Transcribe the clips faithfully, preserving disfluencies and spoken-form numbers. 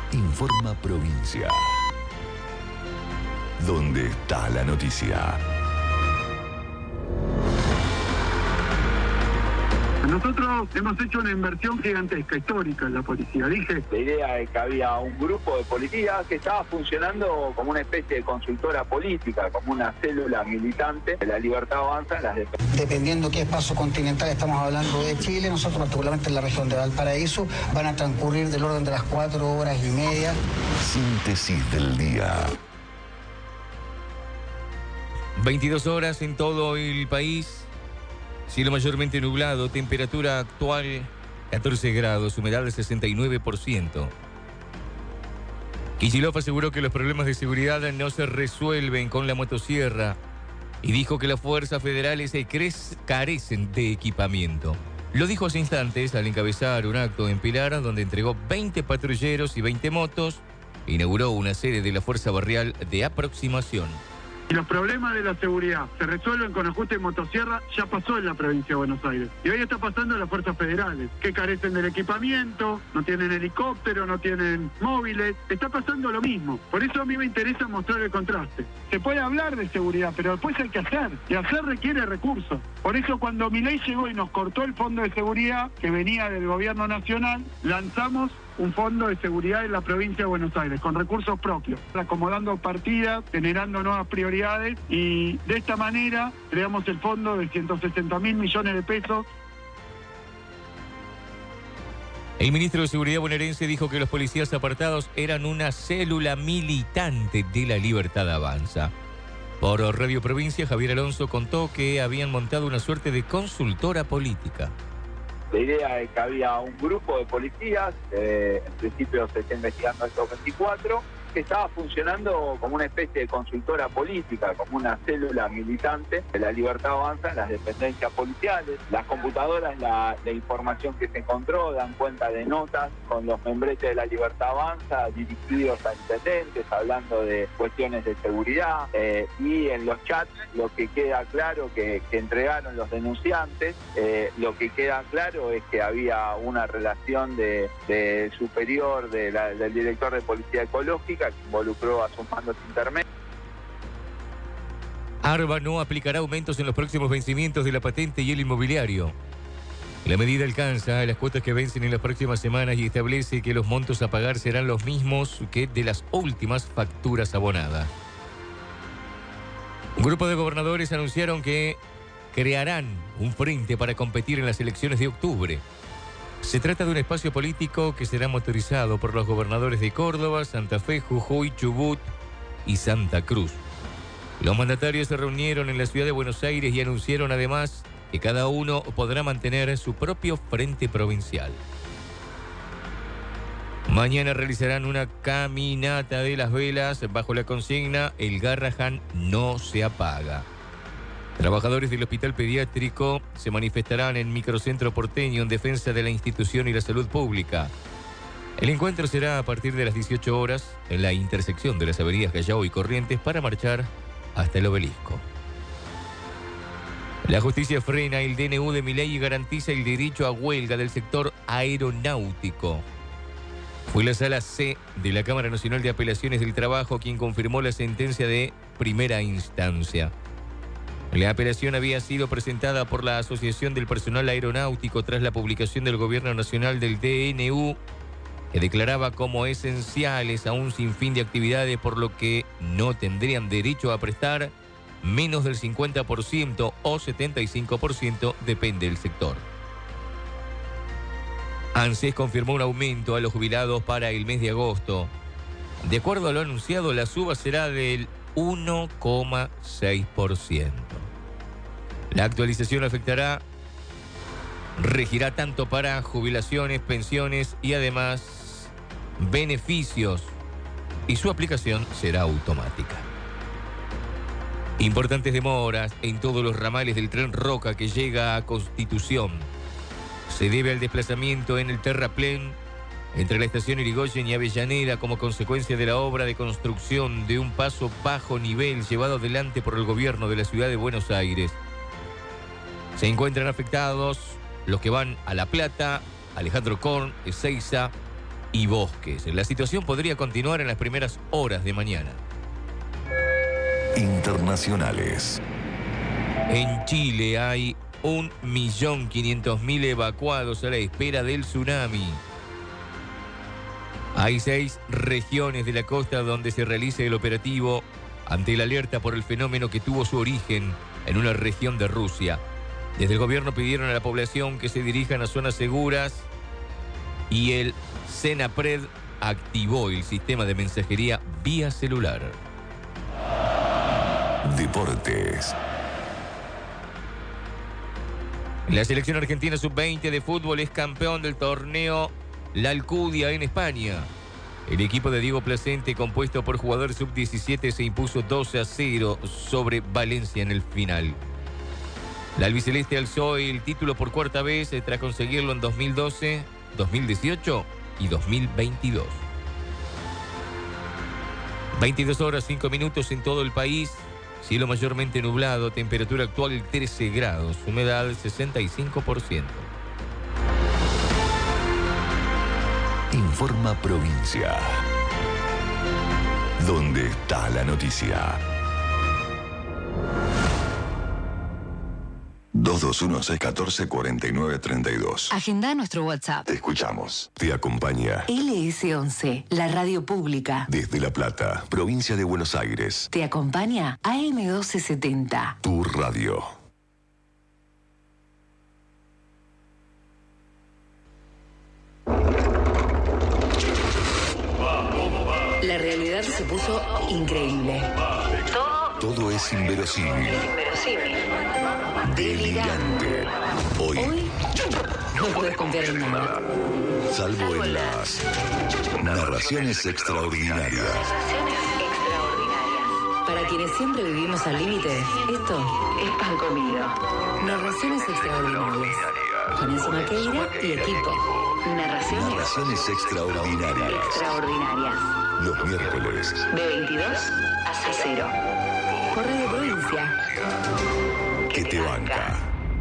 Informa Provincia. ¿Dónde está la noticia? Nosotros hemos hecho una inversión gigantesca, histórica en la policía. Dije, la idea es que había un grupo de policías que estaba funcionando como una especie de consultora política, como una célula militante de La Libertad Avanza. Las de... Dependiendo qué espacio continental estamos hablando de Chile, nosotros particularmente en la región de Valparaíso, van a transcurrir del orden de las cuatro horas y media. Síntesis del día. veintidós horas en todo el país. Cielo mayormente nublado, temperatura actual catorce grados, humedad del sesenta y nueve por ciento. Kicillof aseguró que los problemas de seguridad no se resuelven con la motosierra y dijo que las fuerzas federales carecen de equipamiento. Lo dijo hace instantes al encabezar un acto en Pilar donde entregó veinte patrulleros y veinte motos e inauguró una sede de la Fuerza Barrial de Aproximación. y los problemas de la seguridad se resuelven con ajuste de motosierra, ya pasó en la provincia de Buenos Aires. Y hoy está pasando en las fuerzas federales, que carecen del equipamiento, no tienen helicóptero, no tienen móviles. Está pasando lo mismo. Por eso a mí me interesa mostrar el contraste. Se puede hablar de seguridad, pero después hay que hacer. Y hacer requiere recursos. Por eso cuando Milei llegó y nos cortó el fondo de seguridad, que venía del gobierno nacional, lanzamos un fondo de seguridad en la provincia de Buenos Aires, con recursos propios, acomodando partidas, generando nuevas prioridades, y de esta manera creamos el fondo de ciento sesenta mil millones de pesos. El ministro de Seguridad bonaerense dijo que los policías apartados eran una célula militante de La Libertad Avanza. Por Radio Provincia, Javier Alonso contó que habían montado una suerte de consultora política. La idea es que había un grupo de policías, eh, en principio se está investigando estos veinticuatro, que estaba funcionando como una especie de consultora política, como una célula militante de La Libertad Avanza en las dependencias policiales. Las computadoras, la, la información que se encontró, dan cuenta de notas con los membretes de La Libertad Avanza dirigidos a intendentes, hablando de cuestiones de seguridad, eh, y en los chats lo que queda claro que, que entregaron los denunciantes, eh, lo que queda claro es que había una relación de, de superior de la, del director de Policía Ecológica que involucró a sus mandos intermedios. ARBA no aplicará aumentos en los próximos vencimientos de la patente y el inmobiliario. La medida alcanza las cuotas que vencen en las próximas semanas y establece que los montos a pagar serán los mismos que de las últimas facturas abonadas. Un grupo de gobernadores anunciaron que crearán un frente para competir en las elecciones de octubre. Se trata de un espacio político que será motorizado por los gobernadores de Córdoba, Santa Fe, Jujuy, Chubut y Santa Cruz. Los mandatarios se reunieron en la ciudad de Buenos Aires y anunciaron además que cada uno podrá mantener su propio frente provincial. Mañana realizarán una caminata de las velas bajo la consigna "El Garrahan no se apaga". Trabajadores del hospital pediátrico se manifestarán en Microcentro Porteño en defensa de la institución y la salud pública. El encuentro será a partir de las dieciocho horas en la intersección de las avenidas Callao y Corrientes para marchar hasta el obelisco. La justicia frena el D N U de Milei y garantiza el derecho a huelga del sector aeronáutico. Fue la Sala C de la Cámara Nacional de Apelaciones del Trabajo quien confirmó la sentencia de primera instancia. La apelación había sido presentada por la Asociación del Personal Aeronáutico tras la publicación del Gobierno Nacional del D N U, que declaraba como esenciales a un sinfín de actividades por lo que no tendrían derecho a prestar menos del cincuenta por ciento o setenta y cinco por ciento, depende del sector. ANSES confirmó un aumento a los jubilados para el mes de agosto. De acuerdo a lo anunciado, la suba será del uno coma seis por ciento. La actualización afectará, regirá tanto para jubilaciones, pensiones y además beneficios, y su aplicación será automática. Importantes demoras en todos los ramales del tren Roca que llega a Constitución. Se debe al desplazamiento en el terraplén entre la estación Irigoyen y Avellaneda como consecuencia de la obra de construcción de un paso bajo nivel llevado adelante por el gobierno de la ciudad de Buenos Aires. Se encuentran afectados los que van a La Plata, Alejandro Korn, Ezeiza y bosques. La situación podría continuar en las primeras horas de mañana. Internacionales. En Chile hay un millón quinientos mil evacuados a la espera del tsunami. Hay seis regiones de la costa donde se realiza el operativo ante la alerta por el fenómeno que tuvo su origen en una región de Rusia. Desde el gobierno pidieron a la población que se dirijan a zonas seguras y el Senapred activó el sistema de mensajería vía celular. Deportes. La selección argentina sub veinte de fútbol es campeón del torneo La Alcudia en España. El equipo de Diego Placente, compuesto por jugadores sub diecisiete, se impuso dos a cero sobre Valencia en el final. La albiceleste alzó el título por cuarta vez tras conseguirlo en dos mil doce, dos mil dieciocho y dos mil veintidós. veintidós horas cinco minutos en todo el país. Cielo mayormente nublado, temperatura actual trece grados, humedad sesenta y cinco por ciento. Informa Provincia. ¿Dónde está la noticia? dos dos uno seis uno cuatro cuatro nueve tres dos. Agenda nuestro WhatsApp. Te escuchamos. Te acompaña L S once, la radio pública. desde La Plata, provincia de Buenos Aires. Te acompaña A M doce setenta. Tu radio. La realidad se puso increíble. Todo Todo es inverosímil, inverosímil. delirante. Hoy, Hoy no puedes confiar en nada. salvo en las narraciones extraordinarias. Sensaciones extraordinarias. Para quienes siempre vivimos al límite, esto es pan comido. Narraciones extraordinarias. Con Enzo Maqueira y equipo. Narraciones Narraciones extraordinarias. extraordinarias. Los miércoles. De veintidós a cero. Por Radio Provincia. Que te banca.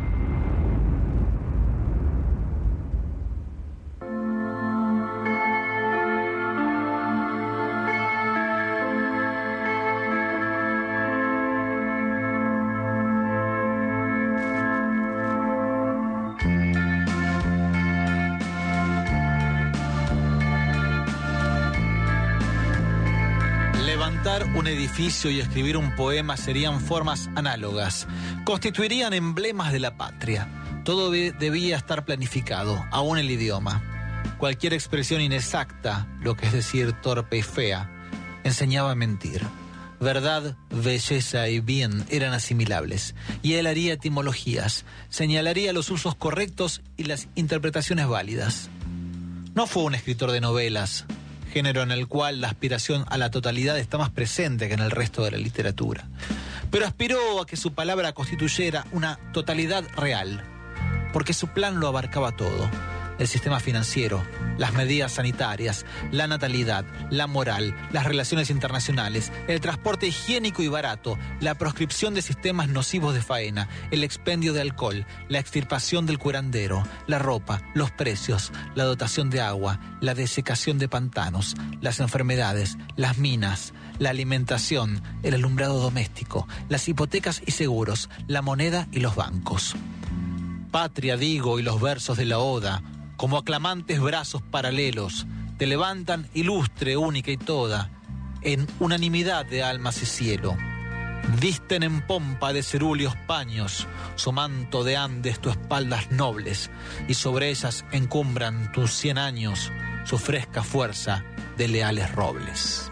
Levantar un edificio y escribir un poema serían formas análogas. Constituirían emblemas de la patria. Todo de- debía estar planificado, aún el idioma. Cualquier expresión inexacta, lo que es decir torpe y fea, enseñaba a mentir. Verdad, belleza y bien eran asimilables. Y él haría etimologías, señalaría los usos correctos y las interpretaciones válidas. No fue un escritor de novelas, género en el cual la aspiración a la totalidad está más presente que en el resto de la literatura. Pero aspiró a que su palabra constituyera una totalidad real, porque su plan lo abarcaba todo. El sistema financiero, las medidas sanitarias, la natalidad, la moral, las relaciones internacionales, el transporte higiénico y barato, la proscripción de sistemas nocivos de faena, el expendio de alcohol, la extirpación del curandero, la ropa, los precios, la dotación de agua, la desecación de pantanos, las enfermedades, las minas, la alimentación, el alumbrado doméstico, las hipotecas y seguros, la moneda y los bancos. Patria, digo, y los versos de la oda, como aclamantes brazos paralelos, te levantan ilustre, única y toda, en unanimidad de almas y cielo. Visten en pompa de cerúleos paños, su manto de Andes, tus espaldas nobles, y sobre ellas encumbran tus cien años, su fresca fuerza de leales robles.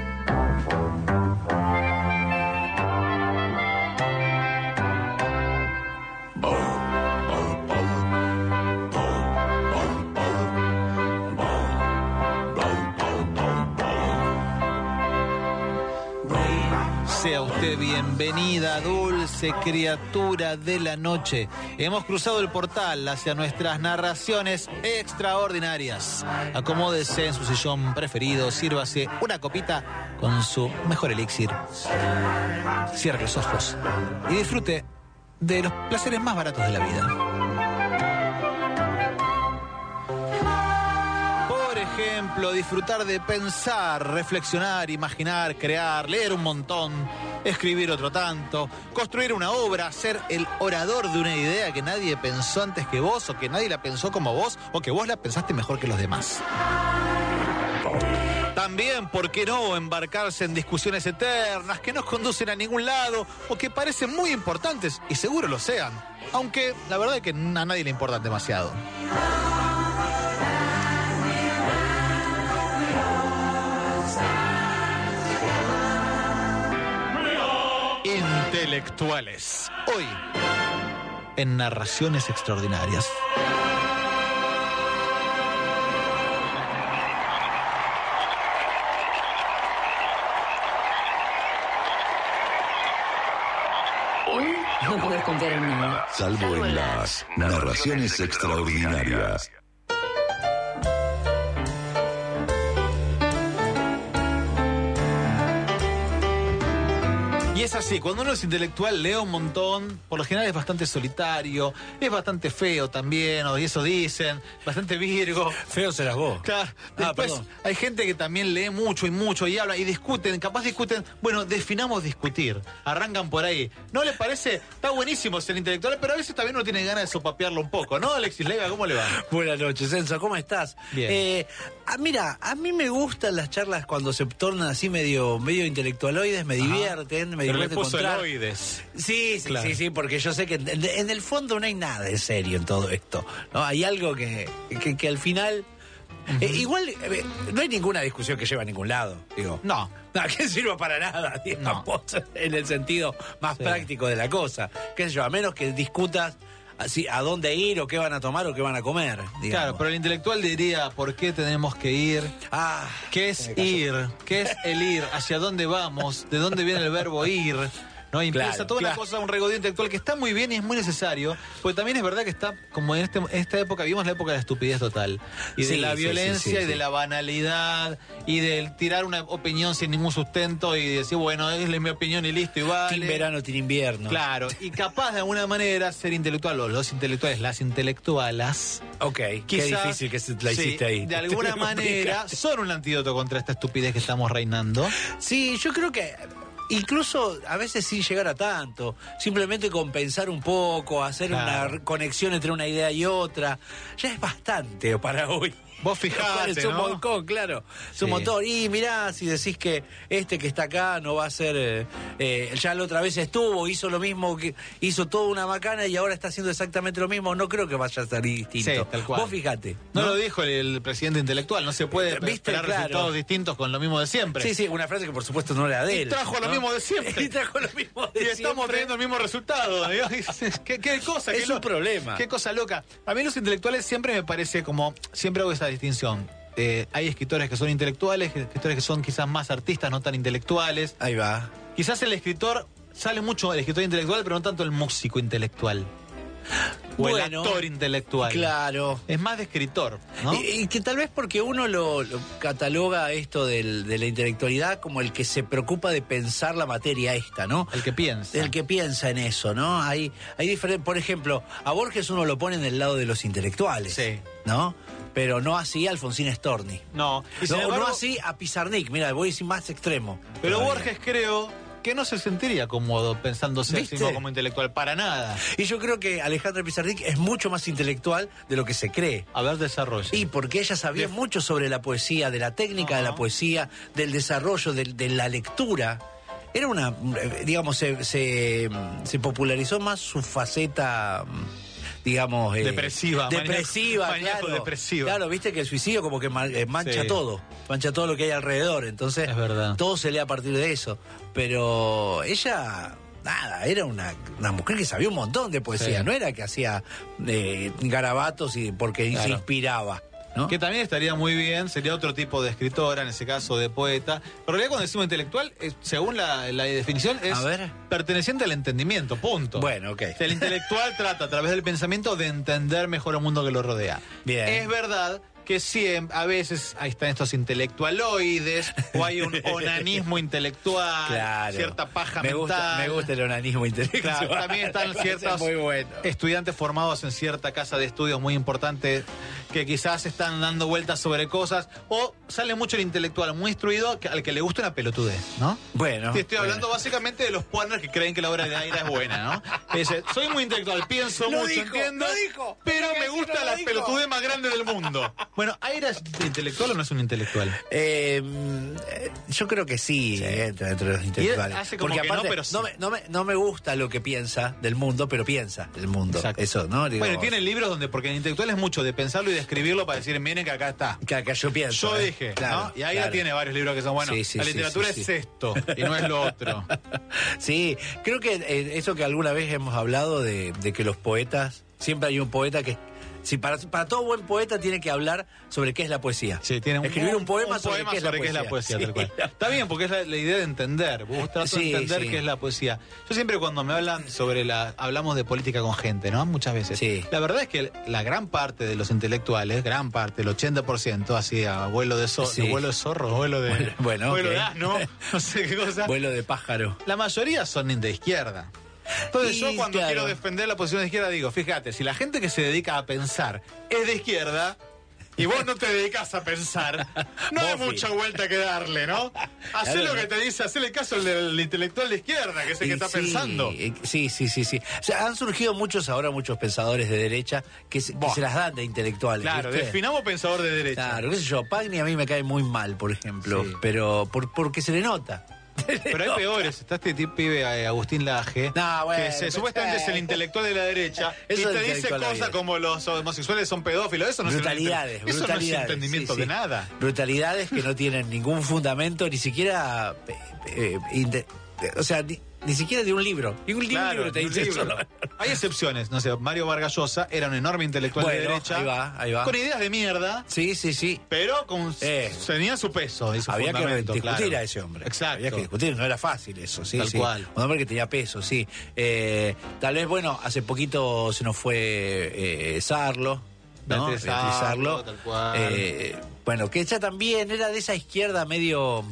Sea usted bienvenida, dulce criatura de la noche. Hemos cruzado el portal hacia nuestras narraciones extraordinarias. Acomódese en su sillón preferido, sírvase una copita con su mejor elixir. Cierre los ojos y disfrute de los placeres más baratos de la vida. Por ejemplo, ejemplo, disfrutar de pensar, reflexionar, imaginar, crear, leer un montón, escribir otro tanto, construir una obra, ser el orador de una idea que nadie pensó antes que vos, o que nadie la pensó como vos, o que vos la pensaste mejor que los demás. También, ¿por qué no embarcarse en discusiones eternas que no conducen a ningún lado o que parecen muy importantes, y seguro lo sean, aunque la verdad es que a nadie le importan demasiado? Intelectuales. Hoy, en Narraciones Extraordinarias. No podés confiar en nada. Salvo en las Narraciones Extraordinarias. Y es así, cuando uno es intelectual lee un montón, por lo general es bastante solitario, es bastante feo también, o y eso dicen, bastante virgo. Feo serás vos. Claro. Ah, Después perdón. hay gente que también lee mucho y mucho y habla y discuten, capaz discuten, bueno, definamos discutir, arrancan por ahí. ¿No le parece? Está buenísimo ser intelectual, pero a veces también uno tiene ganas de sopapearlo un poco, ¿no, Alexis Lega? ¿Cómo le va? Buenas noches, Enzo, ¿cómo estás? Bien. Eh, ah, mira, a mí me gustan las charlas cuando se tornan así medio, medio intelectualoides, me divierten, me Pero le divierte puso encontrar. eloides. Sí, sí, Claro. sí, sí, porque yo sé que en, en el fondo no hay nada de serio en todo esto, ¿no? Hay algo que, que, que al final... eh, igual, eh, no hay ninguna discusión que lleve a ningún lado, digo. No. No, que sirva para nada, digamos, en el sentido más Sí. práctico de la cosa. Qué sé yo, a menos que discutas así, a dónde ir o qué van a tomar o qué van a comer, digamos. Claro, pero el intelectual diría, ¿por qué tenemos que ir? Ah, ¿Qué es ir? ¿Qué es el ir? ¿Hacia dónde vamos? ¿De dónde viene el verbo ir? ¿No? Y empieza Claro, toda una claro. cosa, un regodeo intelectual que está muy bien y es muy necesario, porque también es verdad que está, como en, este, en esta época, vivimos la época de la estupidez total, y de Sí, la sí, violencia sí, sí, y de sí. la banalidad, y del tirar una opinión sin ningún sustento y decir, bueno, es mi opinión y listo, y vale. Team verano, team invierno. Claro, y capaz de alguna manera ser intelectual, o los intelectuales, las intelectualas, Ok, qué quizás, difícil que se la sí, hiciste ahí. de alguna manera son un antídoto contra esta estupidez que estamos reinando. Sí, yo creo que incluso a veces sin llegar a tanto, simplemente compensar un poco, hacer Claro. una conexión entre una idea y otra, ya es bastante para hoy. Vos fijate, Es un ¿no? montón, claro. Es un Sí. montón. Y mirá, si decís que este que está acá no va a ser... eh, eh, ya la otra vez estuvo, hizo lo mismo, que hizo toda una macana y ahora está haciendo exactamente lo mismo, no creo que vaya a ser distinto. Sí, tal cual. Vos fíjate. No, lo dijo el, el presidente intelectual, no se puede ¿Viste? esperar Claro. resultados distintos con lo mismo de siempre. Sí, sí, una frase que por supuesto no era de Y él. trajo lo ¿no? mismo de siempre. Y trajo lo mismo de Y siempre. estamos teniendo el mismo resultado. ¿no? ¿Qué, qué cosa? Es qué un lo- problema. Qué cosa loca. A mí los intelectuales siempre me parece como... Siempre hago esa distinción. Eh, hay escritores que son intelectuales, escritores que son quizás más artistas, no tan intelectuales. Ahí va. Quizás el escritor... Sale mucho el escritor intelectual, pero no tanto el músico intelectual. O el Bueno, actor intelectual. Claro. Es más de escritor, ¿no? Y, y que tal vez porque uno lo, lo cataloga esto del- de la intelectualidad como el que se preocupa de pensar la materia esta, ¿no? El que piensa. El que piensa en eso, ¿no? Hay, hay diferentes. Por ejemplo, a Borges uno lo pone en el lado de los intelectuales. Sí. ¿No? Pero no así a Alfonsín Storni. No. Y sin No, embargo- no así a Pizarnik. Mira, voy a decir más extremo. Pero todavía. Borges creo que no se sentiría cómodo pensándose a sí ¿Viste? mismo como intelectual, para nada. Y yo creo que Alejandra Pizarnik es mucho más intelectual de lo que se cree. A ver, desarrollo. Y porque ella sabía De- mucho sobre la poesía, de la técnica de la Ajá. poesía, del desarrollo, de, de la lectura. Era una, eh, digamos, se, se, se popularizó más su faceta, digamos... eh, Depresiva, Depresiva, maníaco- maníaco claro. depresiva. Claro, viste que el suicidio como que ma- eh, mancha Sí. todo, mancha todo lo que hay alrededor. Entonces, Es verdad. todo se lee a partir de eso. Pero ella... Nada, era una, una mujer que sabía un montón de poesía, Sí. no era que hacía eh, garabatos y porque se Claro. inspiraba, ¿no? Que también estaría muy bien, sería otro tipo de escritora, en ese caso de poeta. Pero en realidad cuando decimos intelectual, es- según la, la definición, es A ver. perteneciente al entendimiento, punto. Bueno, ok. O sea, el intelectual trata a través del pensamiento de entender mejor el mundo que lo rodea. Bien. Es verdad que siempre, a veces ahí están estos intelectualoides, o hay un onanismo intelectual, Claro. cierta paja me mental. Gusta, me gusta el onanismo intelectual. Claro, también están ciertos muy bueno. estudiantes formados en cierta casa de estudios muy importante que quizás están dando vueltas sobre cosas, o sale mucho el intelectual muy instruido que- al que le gusta una pelotudez, ¿no? Bueno. Te estoy bueno. hablando básicamente de los puanners que creen que la obra de Aira es buena, ¿no? Que dice, soy muy intelectual, pienso Lo mucho, dijo, entiendo, lo dijo. pero Tenía me que gusta decirlo, la lo dijo. pelotudez más grande del mundo. Bueno, ¿Aira es intelectual o no es un intelectual? Eh, eh, yo creo que sí, eh, entre, entre los intelectuales. hace como Porque que no, aparte, pero sí. no, me, no, me, no me gusta lo que piensa del mundo, pero piensa del mundo. Exacto. Eso, ¿no? Digo, Bueno, tiene libros donde, porque el intelectual es mucho de pensarlo y de escribirlo para decir, miren que acá está. que acá yo pienso. Yo eh. dije, Claro, ¿no? Y Aira claro. tiene varios libros que son, bueno, Sí, sí, la sí, literatura sí, es sí. esto y no es lo otro. Sí, creo que eh, eso que alguna vez hemos hablado de, de que los poetas, siempre hay un poeta que... Si para, para todo buen poeta tiene que hablar sobre qué es la poesía. Sí, tiene un, Escribir un poema, un sobre, poema qué, es sobre qué es la poesía. Sí. Tal cual. Está bien, porque es la, la idea de entender. Vos tratás Sí, de entender sí. qué es la poesía. Yo siempre cuando me hablan sobre la... Hablamos de política con gente, ¿no? Muchas veces. Sí. La verdad es que la gran parte de los intelectuales, gran parte, el ochenta por ciento, así, abuelo de zorro, Sí. abuelo de zorro, abuelo de... Bueno, bueno, abuelo ok. de asno, no sé qué cosa. Vuelo de pájaro. La mayoría son de izquierda. Entonces Y, yo cuando claro. quiero defender la posición de izquierda digo, fíjate, si la gente que se dedica a pensar es de izquierda y vos no te dedicas a pensar, no hay Bofi. mucha vuelta que darle, ¿no? Hacé Claro. lo que te dice, hacele caso al del intelectual de izquierda, que es el que Y está sí, pensando. eh, Sí, sí, sí, sí. O sea, han surgido muchos ahora, muchos pensadores de derecha que se, que Buah. se las dan de intelectuales. Claro, ¿viste? definamos pensador de derecha. Claro, qué sé yo, Pagni a mí me cae muy mal, por ejemplo, Sí. pero por, porque se le nota. Pero hay peores, está este tipo pibe eh, Agustín Laje, No, bueno, que se- pero- supuestamente es el intelectual de la derecha y Eso es te dice intelectual de la cosas vida. como los homosexuales son pedófilos, eso no brutalidades, es un, eso brutalidades. no es entendimiento sí, sí. de nada. Brutalidades que no tienen ningún fundamento, ni siquiera. eh, eh, inte- o sea, ni, ni siquiera de un libro. Ni un Claro, libro te ni un dice libro. eso. Hay excepciones, no sé, Mario Vargas Llosa era un enorme intelectual de Bueno, derecha. ahí va, ahí va. Con ideas de mierda, Sí, sí, sí. pero con, Eh. tenía su peso y su Había que fundamento, discutir claro. a ese hombre. Exacto. Había que discutir, no era fácil eso, sí. Tal sí. cual. Un hombre que tenía peso, sí. Eh, tal vez, bueno, hace poquito se nos fue eh, Sarlo. ¿no? Beatriz Beatriz Sarlo, tal cual. Eh, bueno, que ella también era de esa izquierda medio.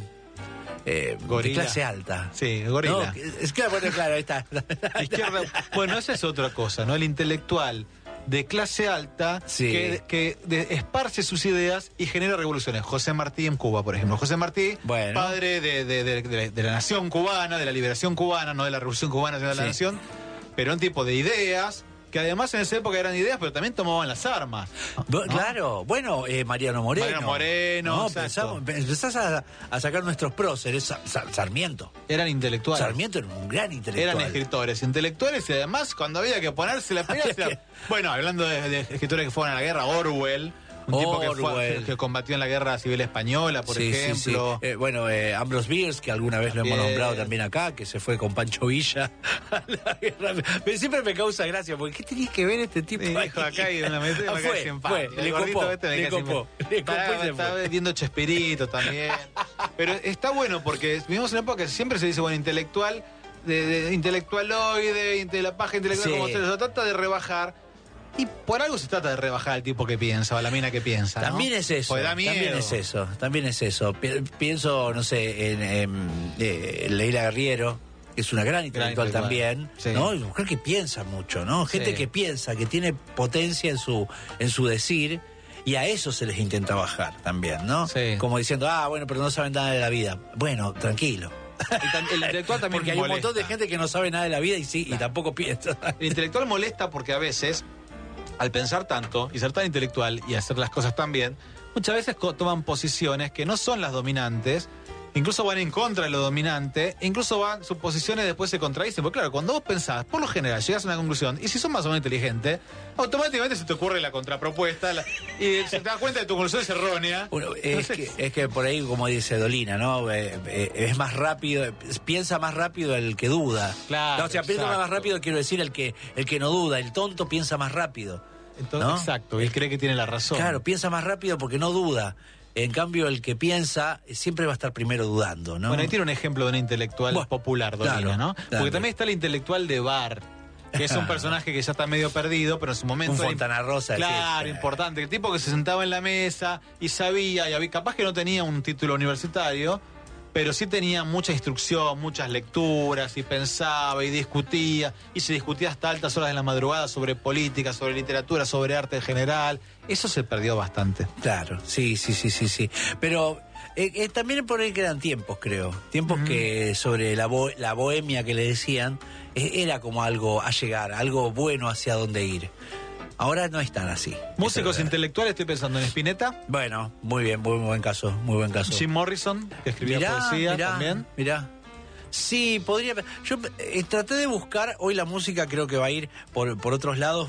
Eh, de Gorila. clase alta. Sí, gorila. ¿No? Que- Es que, bueno, claro, ahí está. Izquierda. Bueno, esa es otra cosa, ¿no? El intelectual de clase alta Sí. que, que de- esparce sus ideas y genera revoluciones. José Martí en Cuba, por ejemplo. José Martí, Bueno. padre de, de- de- de- de la nación cubana, de la liberación cubana, no de la revolución cubana, sino de la Sí. nación, pero un tipo de ideas que además en esa época eran ideas, pero también tomaban las armas. Bu- ¿no? Claro, bueno, eh, Mariano Moreno. Mariano Moreno, No, exacto. pensamos- empezás a, a sacar nuestros próceres. Sa- Sa- Sarmiento. Eran intelectuales. Sarmiento era un gran intelectual. Eran escritores, intelectuales y además cuando había que ponerse la primera... Había que- Bueno, hablando de, de escritores que fueron a la guerra, Orwell, un tipo que, fue- Orwell. que combatió en la guerra civil española, por Sí, sí, ejemplo. sí. Eh, bueno, eh, Ambrose Bierce, que alguna vez lo hemos También. nombrado también acá, que se fue con Pancho Villa a la guerra. Pero siempre me causa gracia, porque ¿qué tenés que ver este tipo? Sí, ahí? dijo acá y una vez me Ah, cae fue, simpático. fue, El le gordito copó, este me le cae copó, simpático. le copó y Estaba- se estaba fue. viendo Chespirito también. Pero está bueno porque vivimos en una época que siempre se dice, bueno, intelectual, de, de intelectualoide, de la paja intelectual, Sí. como se lo trata de rebajar. Y por algo se trata de rebajar al tipo que piensa, o a la mina que piensa, ¿no? También es eso. Porque da miedo. También es eso. También es eso. Pi- Pienso, no sé, en, en, eh, Leila Guerriero, que es una gran intelectual intelectual. también, Sí. ¿no? Y mujer que piensa mucho, ¿no? Gente Sí. que piensa, que tiene potencia en su, en su decir. Y a eso se les intenta bajar también, ¿no? Sí. Como diciendo, ah, bueno, pero no saben nada de la vida. Bueno, tranquilo. Y tam- el intelectual también Porque hay un molesta. montón de gente que no sabe nada de la vida y sí, y tampoco piensa. El intelectual molesta porque a veces, al pensar tanto y ser tan intelectual y hacer las cosas tan bien, muchas veces co- toman posiciones que no son las dominantes, incluso van en contra de lo dominante, incluso van, sus posiciones después se contradicen. Porque claro, cuando vos pensás, por lo general, llegas a una conclusión, y si sos más o menos inteligente, automáticamente se te ocurre la contrapropuesta la- y se te das cuenta de que tu conclusión es errónea. Bueno, es, Entonces, que, es que por ahí, como dice Dolina, ¿no? Eh, eh, es más rápido, piensa más rápido el que duda. Claro, No, o sea, piensa exacto. más rápido, quiero decir, el que, el que no duda. El tonto piensa más rápido. entonces, ¿no? exacto, y él cree que tiene la razón. Claro, piensa más rápido porque no duda. En cambio, el que piensa eh, siempre va a estar primero dudando, ¿no? Bueno, ahí tiene un ejemplo de un intelectual Bueno, popular, Dolina, claro, ¿no? claro. Porque también está el intelectual de bar, que es un personaje que ya está medio perdido, pero en su momento... Un era Fontana Rosa. Claro, sí. importante. El tipo que se sentaba en la mesa y sabía, y había, capaz que no tenía un título universitario, pero sí tenía mucha instrucción, muchas lecturas, y pensaba y discutía, y se discutía hasta altas horas de la madrugada sobre política, sobre literatura, sobre arte en general. Eso se perdió bastante. Claro, sí, sí, sí, sí, sí. Pero eh, eh, también por ahí que eran tiempos, creo. Tiempos uh-huh. que sobre la, bo la bohemia que le decían, eh, era como algo a llegar, algo bueno hacia dónde ir. Ahora no es tan así. Músicos intelectuales, estoy pensando en Spinetta. Bueno, muy bien, muy buen caso, muy buen caso. Jim Morrison, que escribía mirá, poesía mirá, también. Mirá. Sí, podría... Yo eh, traté de buscar, hoy la música creo que va a ir por, por otros lados.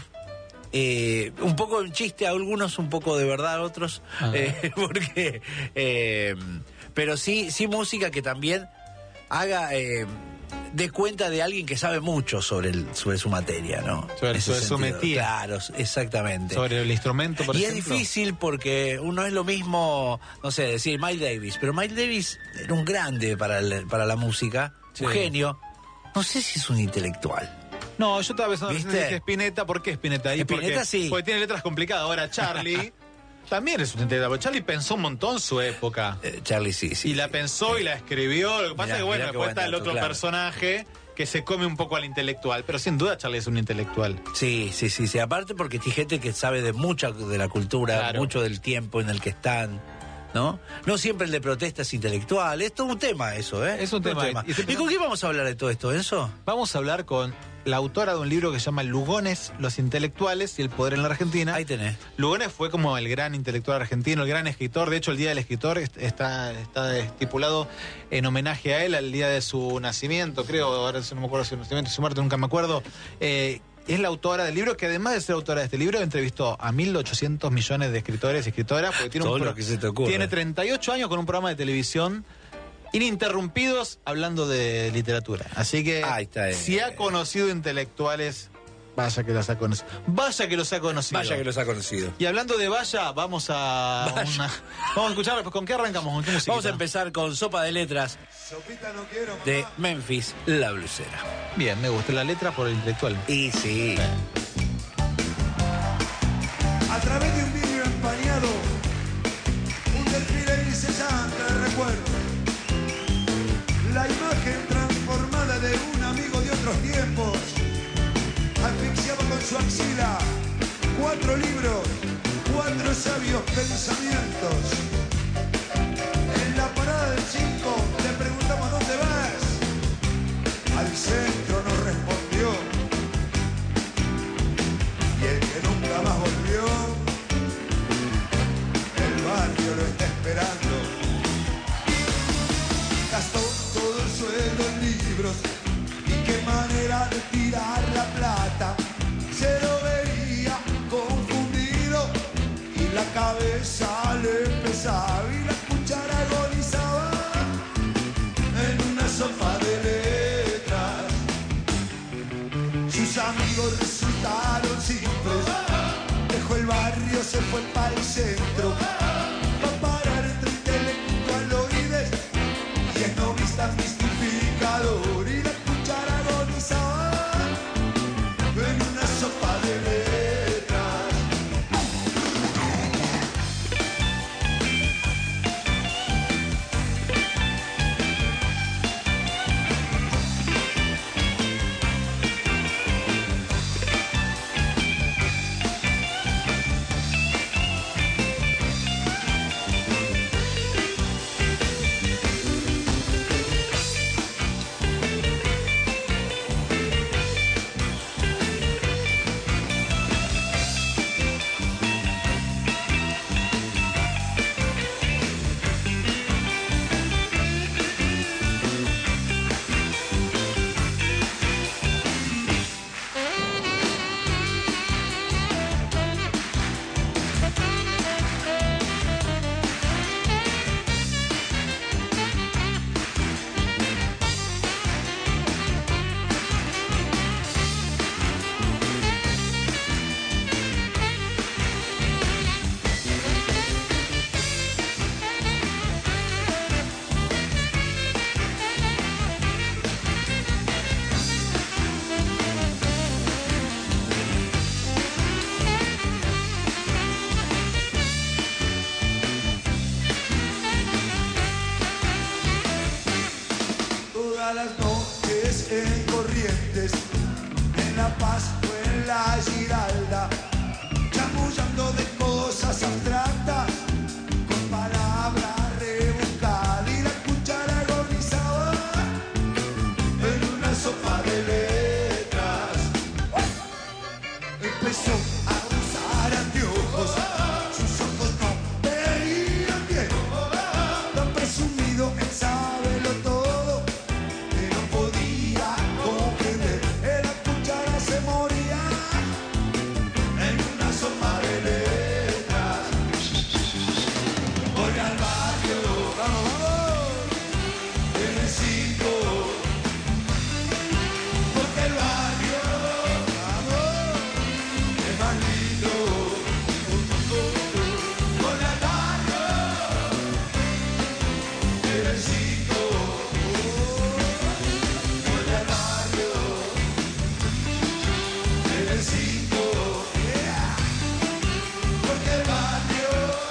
Eh, un poco en chiste, algunos, un poco de verdad, otros. Eh, porque... Eh, pero sí, sí música que también haga... Eh, de cuenta de alguien que sabe mucho sobre, el, sobre su materia, ¿no? Sobre, sobre su metía. Claro, exactamente. Sobre el instrumento, por y ejemplo. Y es difícil porque uno es lo mismo, no sé, decir Miles Davis, pero Miles Davis era un grande para, el, para la música, sí. Un genio. No sé si es un intelectual. No, yo estaba pensando en Spinetta. ¿Por qué Spinetta ahí? Spinetta porque, sí. Porque tiene letras complicadas. Ahora Charlie... También es un intelectual. Charlie pensó un montón su época. Eh, Charlie sí, sí. Y la sí, pensó sí. y la escribió. Lo que pasa mirá, es que, bueno, después está el otro claro. personaje que se come un poco al intelectual. Pero sin duda Charlie es un intelectual. Sí, sí, sí. sí. Aparte porque hay gente que sabe de mucha de la cultura, claro. mucho del tiempo en el que están. ¿No? No siempre el de protesta es intelectual. Es todo un tema eso, ¿eh? Es un tema. tema. ¿Y, ¿Y con qué vamos a hablar de todo esto, Enzo? Vamos a hablar con la autora de un libro que se llama Lugones, los intelectuales y el poder en la Argentina. Ahí tenés. Lugones fue como el gran intelectual argentino, el gran escritor. De hecho, el Día del Escritor está, está estipulado en homenaje a él, al día de su nacimiento, creo. Ahora no me acuerdo si su nacimiento o su muerte, nunca me acuerdo. Eh, Es la autora del libro, que además de ser autora de este libro, entrevistó a mil ochocientos millones de escritores y escritoras. Porque tiene, Todo un lo que se te ocurre. Tiene treinta y ocho años con un programa de televisión ininterrumpidos hablando de literatura. Así que Ahí está, eh. si ha conocido intelectuales, vaya que los ha conocido. Vaya que los ha conocido. Vaya que los ha conocido. Y hablando de vaya, vamos a Vaya. una, vamos a escuchar. ¿Con qué arrancamos? ¿Con qué musiquita? Vamos a empezar con Sopa de Letras No quiero, de Memphis, La Blusera. Bien, me gusta la letra por el intelectual. Y sí. A través de un vidrio empañado, un desfile incesante de recuerdo. La imagen transformada de un amigo de otros tiempos, asfixiaba con su axila cuatro libros, cuatro sabios pensamientos. En la parada del cinco le preguntamos ¿dónde vas? Al centro nos respondió. Y el que nunca más volvió, el barrio lo está esperando. Gastó todo el sueldo en libros. Y qué manera de tirar la plata. Se lo veía confundido y la cabeza le pesaba y la cuchara agonizaba en una sopa de letras. Sus amigos resultaron simples. Dejó el barrio, se fue para el centro. Va a parar entre intelectualoides y esnovistas mistificador. Y la cuchara agonizaba en una sopa de letras. Pasto, en la Giralda, chamullando de cosas abstractas, con palabras rebuscadas, y la cuchara agonizaba en una sopa de letras. Empezó a usar anteojos, sus ojos no veían bien, tan presumido en sábelo todo, que no podía comprender. En la cuchara se moría en una sopa de letras. Voy al barrio, vamos, vamos, en el cinco, porque el barrio, vamos, es más lindo. Voy al barrio, en el cinco, voy al barrio, en el cinco, yeah, porque el barrio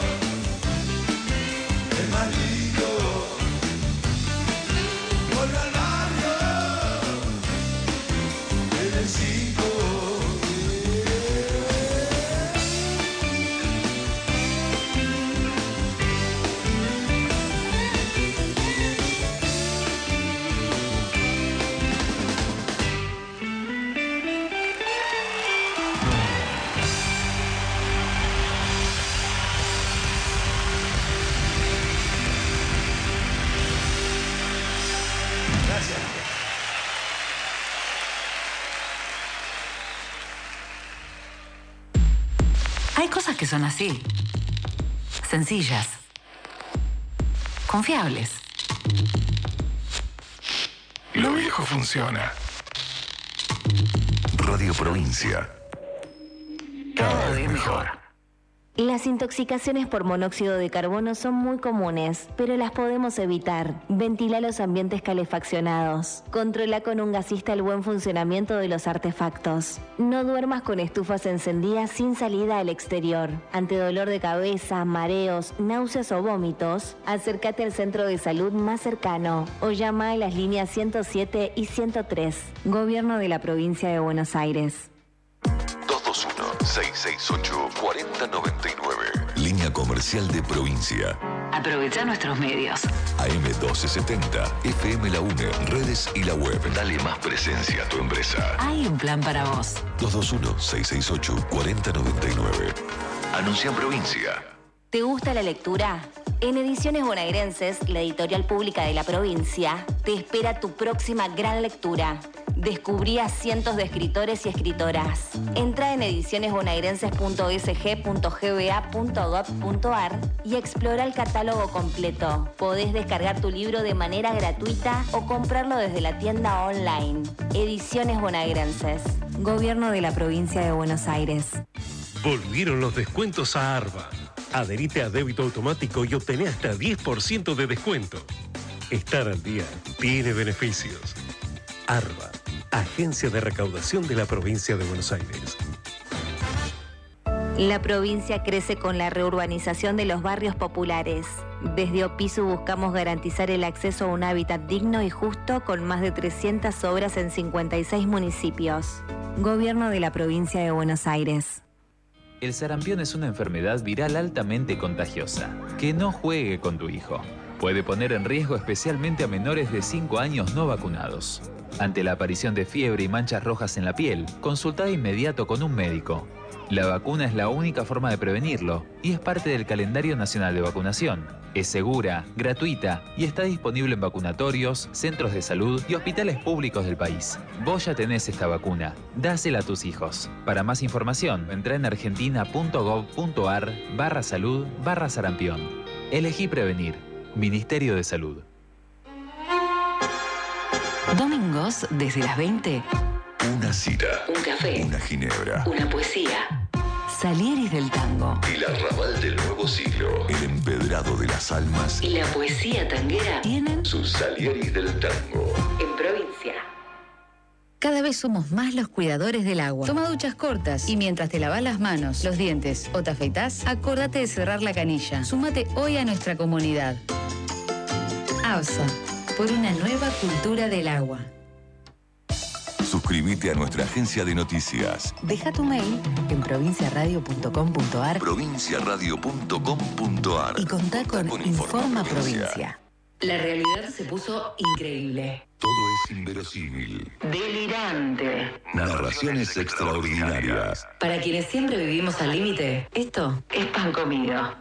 es más lindo. Voy al barrio, en el cinco, gracias. Hay cosas que son así. Sencillas. Confiables. Lo viejo funciona. Radio Provincia. Cada vez mejor. Las intoxicaciones por monóxido de carbono son muy comunes, pero las podemos evitar. Ventila los ambientes calefaccionados. Controla con un gasista el buen funcionamiento de los artefactos. No duermas con estufas encendidas sin salida al exterior. Ante dolor de cabeza, mareos, náuseas o vómitos, acércate al centro de salud más cercano o llama a las líneas ciento siete y ciento tres. Gobierno de la Provincia de Buenos Aires. dos dos uno, seis seis ocho, cuatro cero nueve nueve. Línea comercial de Provincia. Aprovecha nuestros medios. A M doce setenta, F M La UNE, redes y la web. Dale más presencia a tu empresa. Hay un plan para vos. dos dos uno, seis seis ocho, cuatro cero nueve nueve. Anuncia en Provincia. ¿Te gusta la lectura? En Ediciones Bonaerenses, la editorial pública de la provincia, te espera tu próxima gran lectura. Descubrí a cientos de escritores y escritoras. Entra en ediciones bonaerenses punto e s g punto g b a punto gov punto a r y explora el catálogo completo. Podés descargar tu libro de manera gratuita o comprarlo desde la tienda online. Ediciones Bonaerenses. Gobierno de la Provincia de Buenos Aires. Volvieron los descuentos a Arba. Adherite a débito automático y obtené hasta diez por ciento de descuento. Estar al día tiene beneficios. Arba, Agencia de Recaudación de la Provincia de Buenos Aires. La provincia crece con la reurbanización de los barrios populares. Desde Opisu buscamos garantizar el acceso a un hábitat digno y justo con más de trescientas obras en cincuenta y seis municipios. Gobierno de la Provincia de Buenos Aires. El sarampión es una enfermedad viral altamente contagiosa. Que no juegue con tu hijo. Puede poner en riesgo especialmente a menores de cinco años no vacunados. Ante la aparición de fiebre y manchas rojas en la piel, consulta de inmediato con un médico. La vacuna es la única forma de prevenirlo y es parte del calendario nacional de vacunación. Es segura, gratuita y está disponible en vacunatorios, centros de salud y hospitales públicos del país. Vos ya tenés esta vacuna. Dásela a tus hijos. Para más información, entra en argentina punto gov punto a r barra salud barra sarampión. Elegí prevenir. Ministerio de Salud. Domingos, desde las veinte. Una cita. Un café. Una ginebra. Una poesía. Salieris del tango. El arrabal del nuevo siglo. El empedrado de las almas. Y la poesía tanguera tienen sus Salieris del tango. en provincia. Cada vez somos más los cuidadores del agua. Toma duchas cortas y mientras te lavas las manos, los dientes o te afeitás, acordate de cerrar la canilla. Súmate hoy a nuestra comunidad. ABSA, por una nueva cultura del agua. Suscríbete Suscríbete a nuestra agencia de noticias. Deja tu mail en provincia radio punto com punto ar provincia radio punto com punto ar y contá con, con Informa Provincia. La realidad se puso increíble. Todo es inverosímil. Delirante. Narraciones extraordinarias. Para quienes siempre vivimos al límite, esto es pan comido.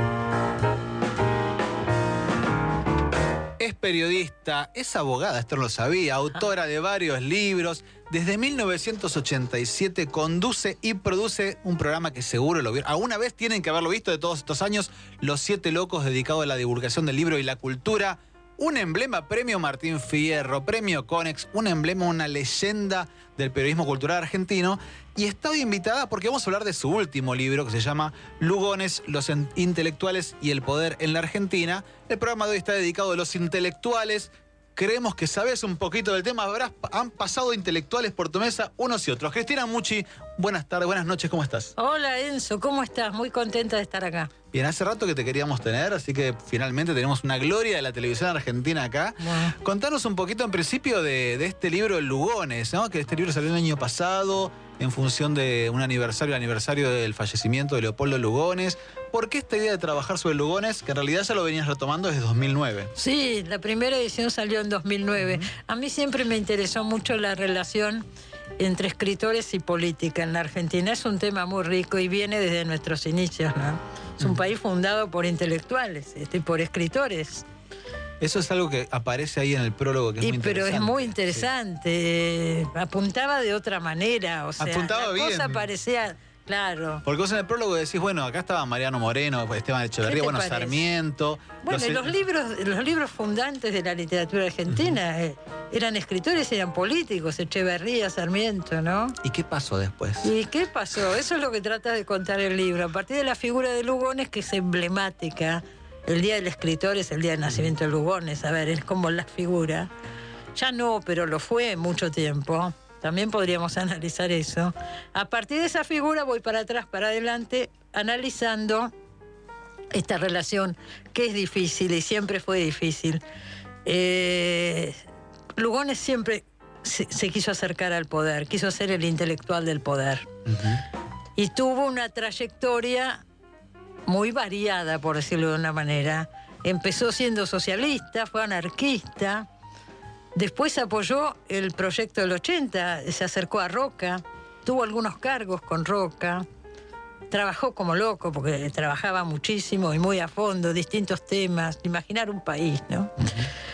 Es periodista, es abogada, esto lo sabía, autora de varios libros. Desde mil novecientos ochenta y siete conduce y produce un programa que seguro lo vieron. Alguna vez tienen que haberlo visto de todos estos años, Los Siete Locos, dedicado a la divulgación del libro y la cultura. Un emblema, premio Martín Fierro, premio Conex, un emblema, una leyenda del periodismo cultural argentino. Y está hoy invitada porque vamos a hablar de su último libro que se llama Lugones, los intelectuales y el poder en la Argentina. El programa de hoy está dedicado a los intelectuales. Creemos que sabes un poquito del tema. Habrás, han pasado intelectuales por tu mesa, unos y otros. Cristina Mucci, buenas tardes, buenas noches, ¿cómo estás? Hola Enzo, ¿cómo estás? Muy contenta de estar acá. Bien, hace rato que te queríamos tener, así que finalmente tenemos una gloria de la televisión argentina acá. Wow. Contanos un poquito en principio de, de este libro Lugones, ¿no? Que este libro salió el año pasado en función de un aniversario, el aniversario del fallecimiento de Leopoldo Lugones. ¿Por qué esta idea de trabajar sobre Lugones, que en realidad ya lo venías retomando desde dos mil nueve? Sí, la primera edición salió en dos mil nueve. Uh-huh. A mí siempre me interesó mucho la relación entre escritores y política en la Argentina. Es un tema muy rico y viene desde nuestros inicios, ¿no? Es un uh-huh. país fundado por intelectuales y por escritores. Eso es algo que aparece ahí en el prólogo, que es y, muy interesante. Pero es muy interesante. Sí. Apuntaba de otra manera, o sea, Apuntaba la bien. cosa parecía... Claro. Porque vos en el prólogo decís, bueno, acá estaba Mariano Moreno, Esteban Echeverría, bueno, parece? Sarmiento. Bueno, los, y los libros, los libros fundantes de la literatura argentina uh-huh. eh, eran escritores, eran políticos, Echeverría, Sarmiento, ¿no? ¿Y qué pasó después? ¿Y qué pasó? Eso es lo que trata de contar el libro. A partir de la figura de Lugones, que es emblemática. El día del escritor es el día del nacimiento de Lugones, a ver, es como la figura. Ya no, pero lo fue mucho tiempo. También podríamos analizar eso. A partir de esa figura voy para atrás, para adelante, analizando esta relación que es difícil y siempre fue difícil. Eh, Lugones siempre se, se quiso acercar al poder, quiso ser el intelectual del poder. Uh-huh. Y tuvo una trayectoria muy variada, por decirlo de una manera. Empezó siendo socialista, fue anarquista. Después apoyó el proyecto del ochenta, se acercó a Roca, tuvo algunos cargos con Roca, trabajó como loco porque trabajaba muchísimo y muy a fondo, distintos temas, imaginar un país, ¿no? Uh-huh.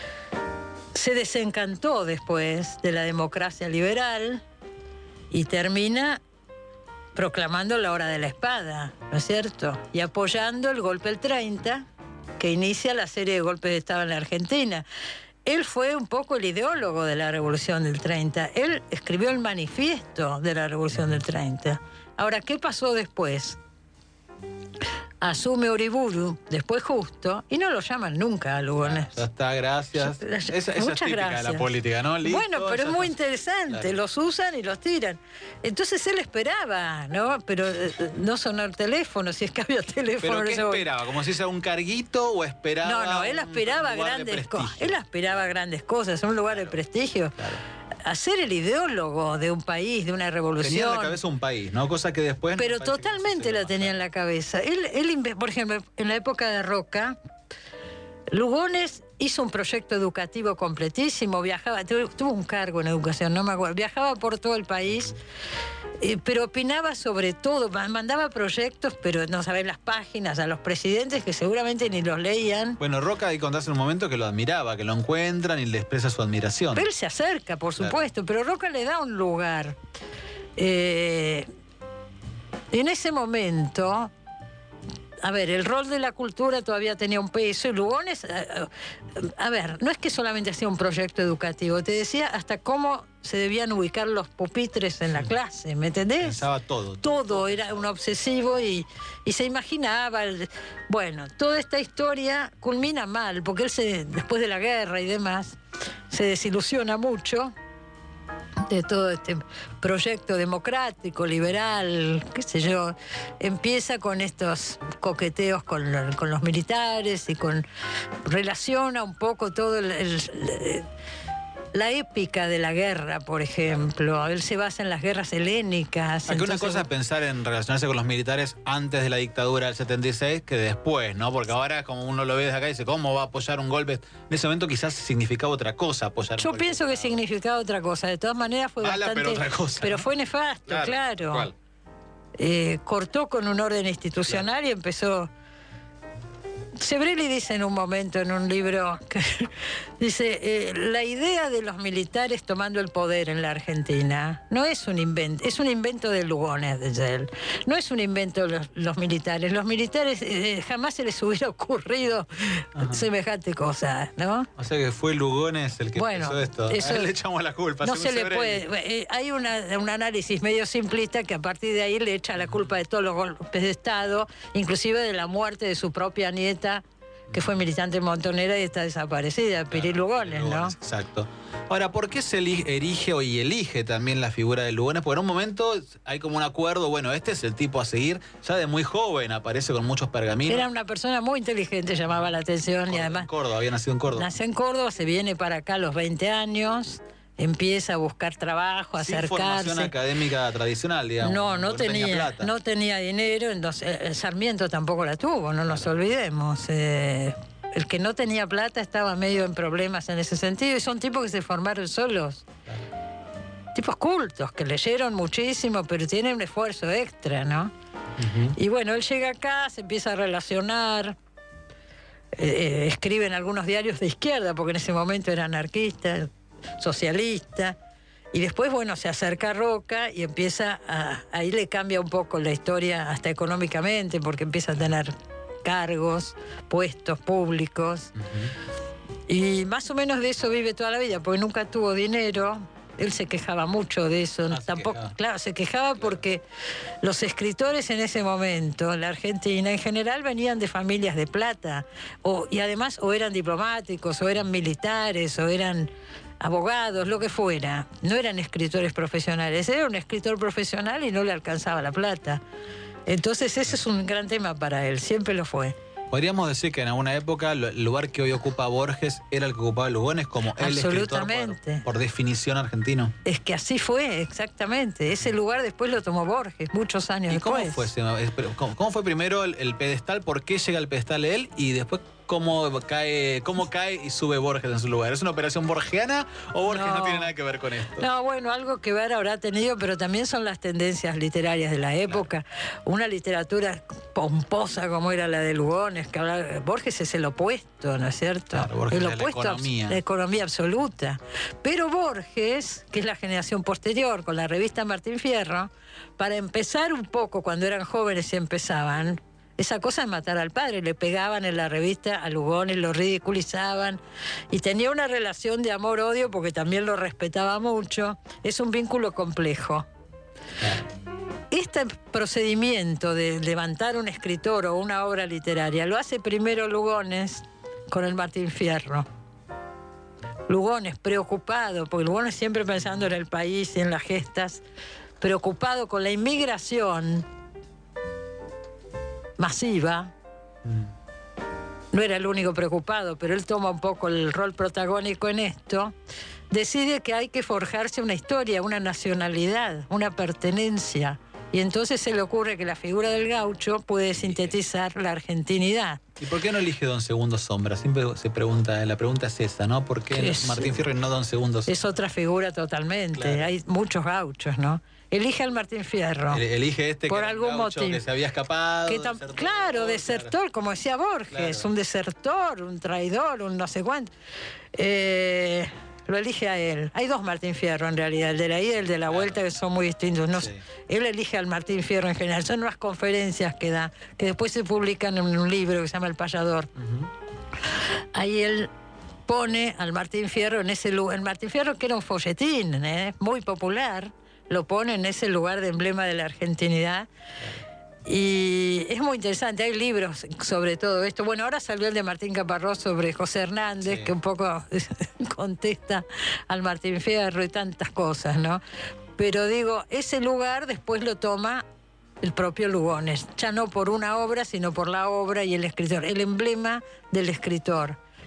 Se desencantó después de la democracia liberal y termina proclamando la hora de la espada, ¿no es cierto? Y apoyando el golpe del treinta, que inicia la serie de golpes de Estado en la Argentina. Él fue un poco el ideólogo de la Revolución del treinta. Él escribió el manifiesto de la Revolución del treinta. Ahora, ¿qué pasó después? Asume Uriburu, después Justo, y no lo llaman nunca a Lugones. Ya está, gracias. Esa, esa es típica gracias. de la política, ¿no? Listo, bueno, pero es muy está. interesante. Claro. Los usan y los tiran. Entonces él esperaba, ¿no? Pero eh, no sonó el teléfono, si es que había teléfono. ¿Pero qué yo... esperaba? ¿Como si fuera un carguito o esperaba? No, no, él aspiraba grandes cosas. Él aspiraba grandes cosas, un lugar claro. de prestigio. Claro. A ser el ideólogo de un país, de una revolución. Tenía en la cabeza un país, ¿no? Cosa que después... Pero totalmente la tenía en la cabeza. Él, él, por ejemplo, en la época de Roca, Lugones hizo un proyecto educativo completísimo, viajaba, tuvo un cargo en educación, no me acuerdo, viajaba por todo el país, eh, pero opinaba sobre todo, mandaba proyectos, pero no saben las páginas, a los presidentes que seguramente ni los leían. Bueno, Roca, ahí contaste en un momento que lo admiraba, que lo encuentran y le expresa su admiración. Pero él se acerca, por supuesto, claro. Pero Roca le da un lugar. Eh, en ese momento... A ver, el rol de la cultura todavía tenía un peso y Lugones, a, a ver, no es que solamente hacía un proyecto educativo, te decía hasta cómo se debían ubicar los pupitres en la clase, ¿me entendés? Pensaba todo. Todo, todo era un obsesivo y, y se imaginaba, el, bueno, toda esta historia culmina mal, porque él se, después de la guerra y demás, se desilusiona mucho de todo este proyecto democrático, liberal, qué sé yo, empieza con estos coqueteos con, con los militares y con relaciona un poco todo el, el, la épica de la guerra, por ejemplo. Él se basa en las guerras helénicas. Aquí una entonces, cosa es pensar en relacionarse con los militares antes de la dictadura del setenta y seis que después, ¿no? Porque ahora, como uno lo ve desde acá, dice, ¿cómo va a apoyar un golpe? En ese momento quizás significaba otra cosa apoyar Yo un golpe. pienso que significaba otra cosa. De todas maneras fue Mala, bastante... pero otra cosa, pero ¿no? fue nefasto, Claro, claro. ¿cuál? Eh, cortó con un orden institucional y empezó... Sebrelli dice en un momento en un libro, que, dice, eh, la idea de los militares tomando el poder en la Argentina no es un invento, es un invento de Lugones, de él. No es un invento de los, los militares. Los militares eh, jamás se les hubiera ocurrido Ajá. semejante cosa, ¿no? O sea que fue Lugones el que bueno, empezó esto. Eso, a él le echamos la culpa. No se le Sebrelli. puede. Eh, hay una, un análisis medio simplista que a partir de ahí le echa la culpa de todos los golpes de Estado, inclusive de la muerte de su propia nieta, que fue militante montonera y está desaparecida, Piri Lugones, ¿no? Exacto. Ahora, ¿por qué se erige y elige también la figura de Lugones? Porque en un momento hay como un acuerdo, bueno, este es el tipo a seguir, ya de muy joven, aparece con muchos pergaminos. Era una persona muy inteligente, llamaba la atención y además... En Córdoba, había nacido en Córdoba. Nació en Córdoba, se viene para acá a los veinte años... Empieza a buscar trabajo, a Sin acercarse. formación académica tradicional, digamos. No, no tenía, tenía plata. no tenía dinero, entonces eh, Sarmiento tampoco la tuvo, no nos olvidemos. Eh, el que no tenía plata estaba medio en problemas en ese sentido y son tipos que se formaron solos. Tipos cultos, que leyeron muchísimo, pero tienen un esfuerzo extra, ¿no? Uh-huh. Y bueno, él llega acá, se empieza a relacionar, eh, escribe en algunos diarios de izquierda, porque en ese momento era anarquista, socialista, y después, bueno, se acerca a Roca y empieza a... Ahí le cambia un poco la historia, hasta económicamente, porque empieza a tener cargos, puestos públicos, uh-huh. y más o menos de eso vive toda la vida, porque nunca tuvo dinero. Él se quejaba mucho de eso, ah, tampoco, se claro, se quejaba claro. porque los escritores en ese momento, en la Argentina en general, venían de familias de plata, o, y además o eran diplomáticos, o eran militares, o eran abogados, lo que fuera. No eran escritores profesionales. Era un escritor profesional y no le alcanzaba la plata. Entonces ese es un gran tema para él, siempre lo fue. Podríamos decir que en alguna época el lugar que hoy ocupa Borges era el que ocupaba Lugones como el escritor por, por definición argentino. Es que así fue, exactamente. Ese lugar después lo tomó Borges, muchos años ¿Y después. ¿Cómo fue, cómo, cómo fue primero el, el pedestal? ¿Por qué llega al pedestal él? Y después, ¿cómo cae, cómo cae y sube Borges en su lugar? ¿Es una operación borgiana o Borges no, no tiene nada que ver con esto? No, bueno, algo que ver habrá tenido, pero también son las tendencias literarias de la época. Claro. Una literatura pomposa como era la de Lugones, que hablaba, Borges es el opuesto, ¿no es cierto? Claro, Borges el es opuesto la economía. La economía absoluta. Pero Borges, que es la generación posterior, con la revista Martín Fierro, para empezar un poco, cuando eran jóvenes y empezaban, esa cosa de matar al padre, le pegaban en la revista a Lugones, lo ridiculizaban, y tenía una relación de amor-odio porque también lo respetaba mucho. Es un vínculo complejo. Este procedimiento de levantar un escritor o una obra literaria lo hace primero Lugones con el Martín Fierro. Lugones preocupado, porque Lugones siempre pensando en el país y en las gestas, preocupado con la inmigración masiva. No era el único preocupado, pero él toma un poco el rol protagónico en esto. Decide que hay que forjarse una historia, una nacionalidad, una pertenencia. Y entonces se le ocurre que la figura del gaucho puede sintetizar la argentinidad. ¿Y por qué no elige Don Segundo Sombra? Siempre se pregunta, la pregunta es esa, ¿no? ¿Por qué es, Martín Fierro y no Don Segundo Sombra? Es otra figura totalmente. Claro. Hay muchos gauchos, ¿no? Elige al Martín Fierro. Elige este por que algún era un gaucho motivo. Que se había escapado. Que desertor, claro, desertor, claro. Como decía Borges, claro. Un desertor, un traidor, un no sé cuánto. Eh, lo elige a él. Hay dos Martín Fierro en realidad, el de la ida y el de la claro. vuelta, que son muy distintos. No, sí. Él elige al Martín Fierro en general. Son unas conferencias que da, que después se publican en un libro que se llama El Payador. Uh-huh. Ahí él pone al Martín Fierro en ese lugar. El Martín Fierro, que era un folletín, ¿eh? Muy popular, lo pone en ese lugar de emblema de la argentinidad. Y es muy interesante, hay libros sobre todo esto. Bueno, ahora salió el de Martín Caparrós sobre José Hernández, sí. Que un poco contesta al Martín Fierro y tantas cosas, ¿no? Pero digo, ese lugar después lo toma el propio Lugones, ya no por una obra, sino por la obra y el escritor, el emblema del escritor,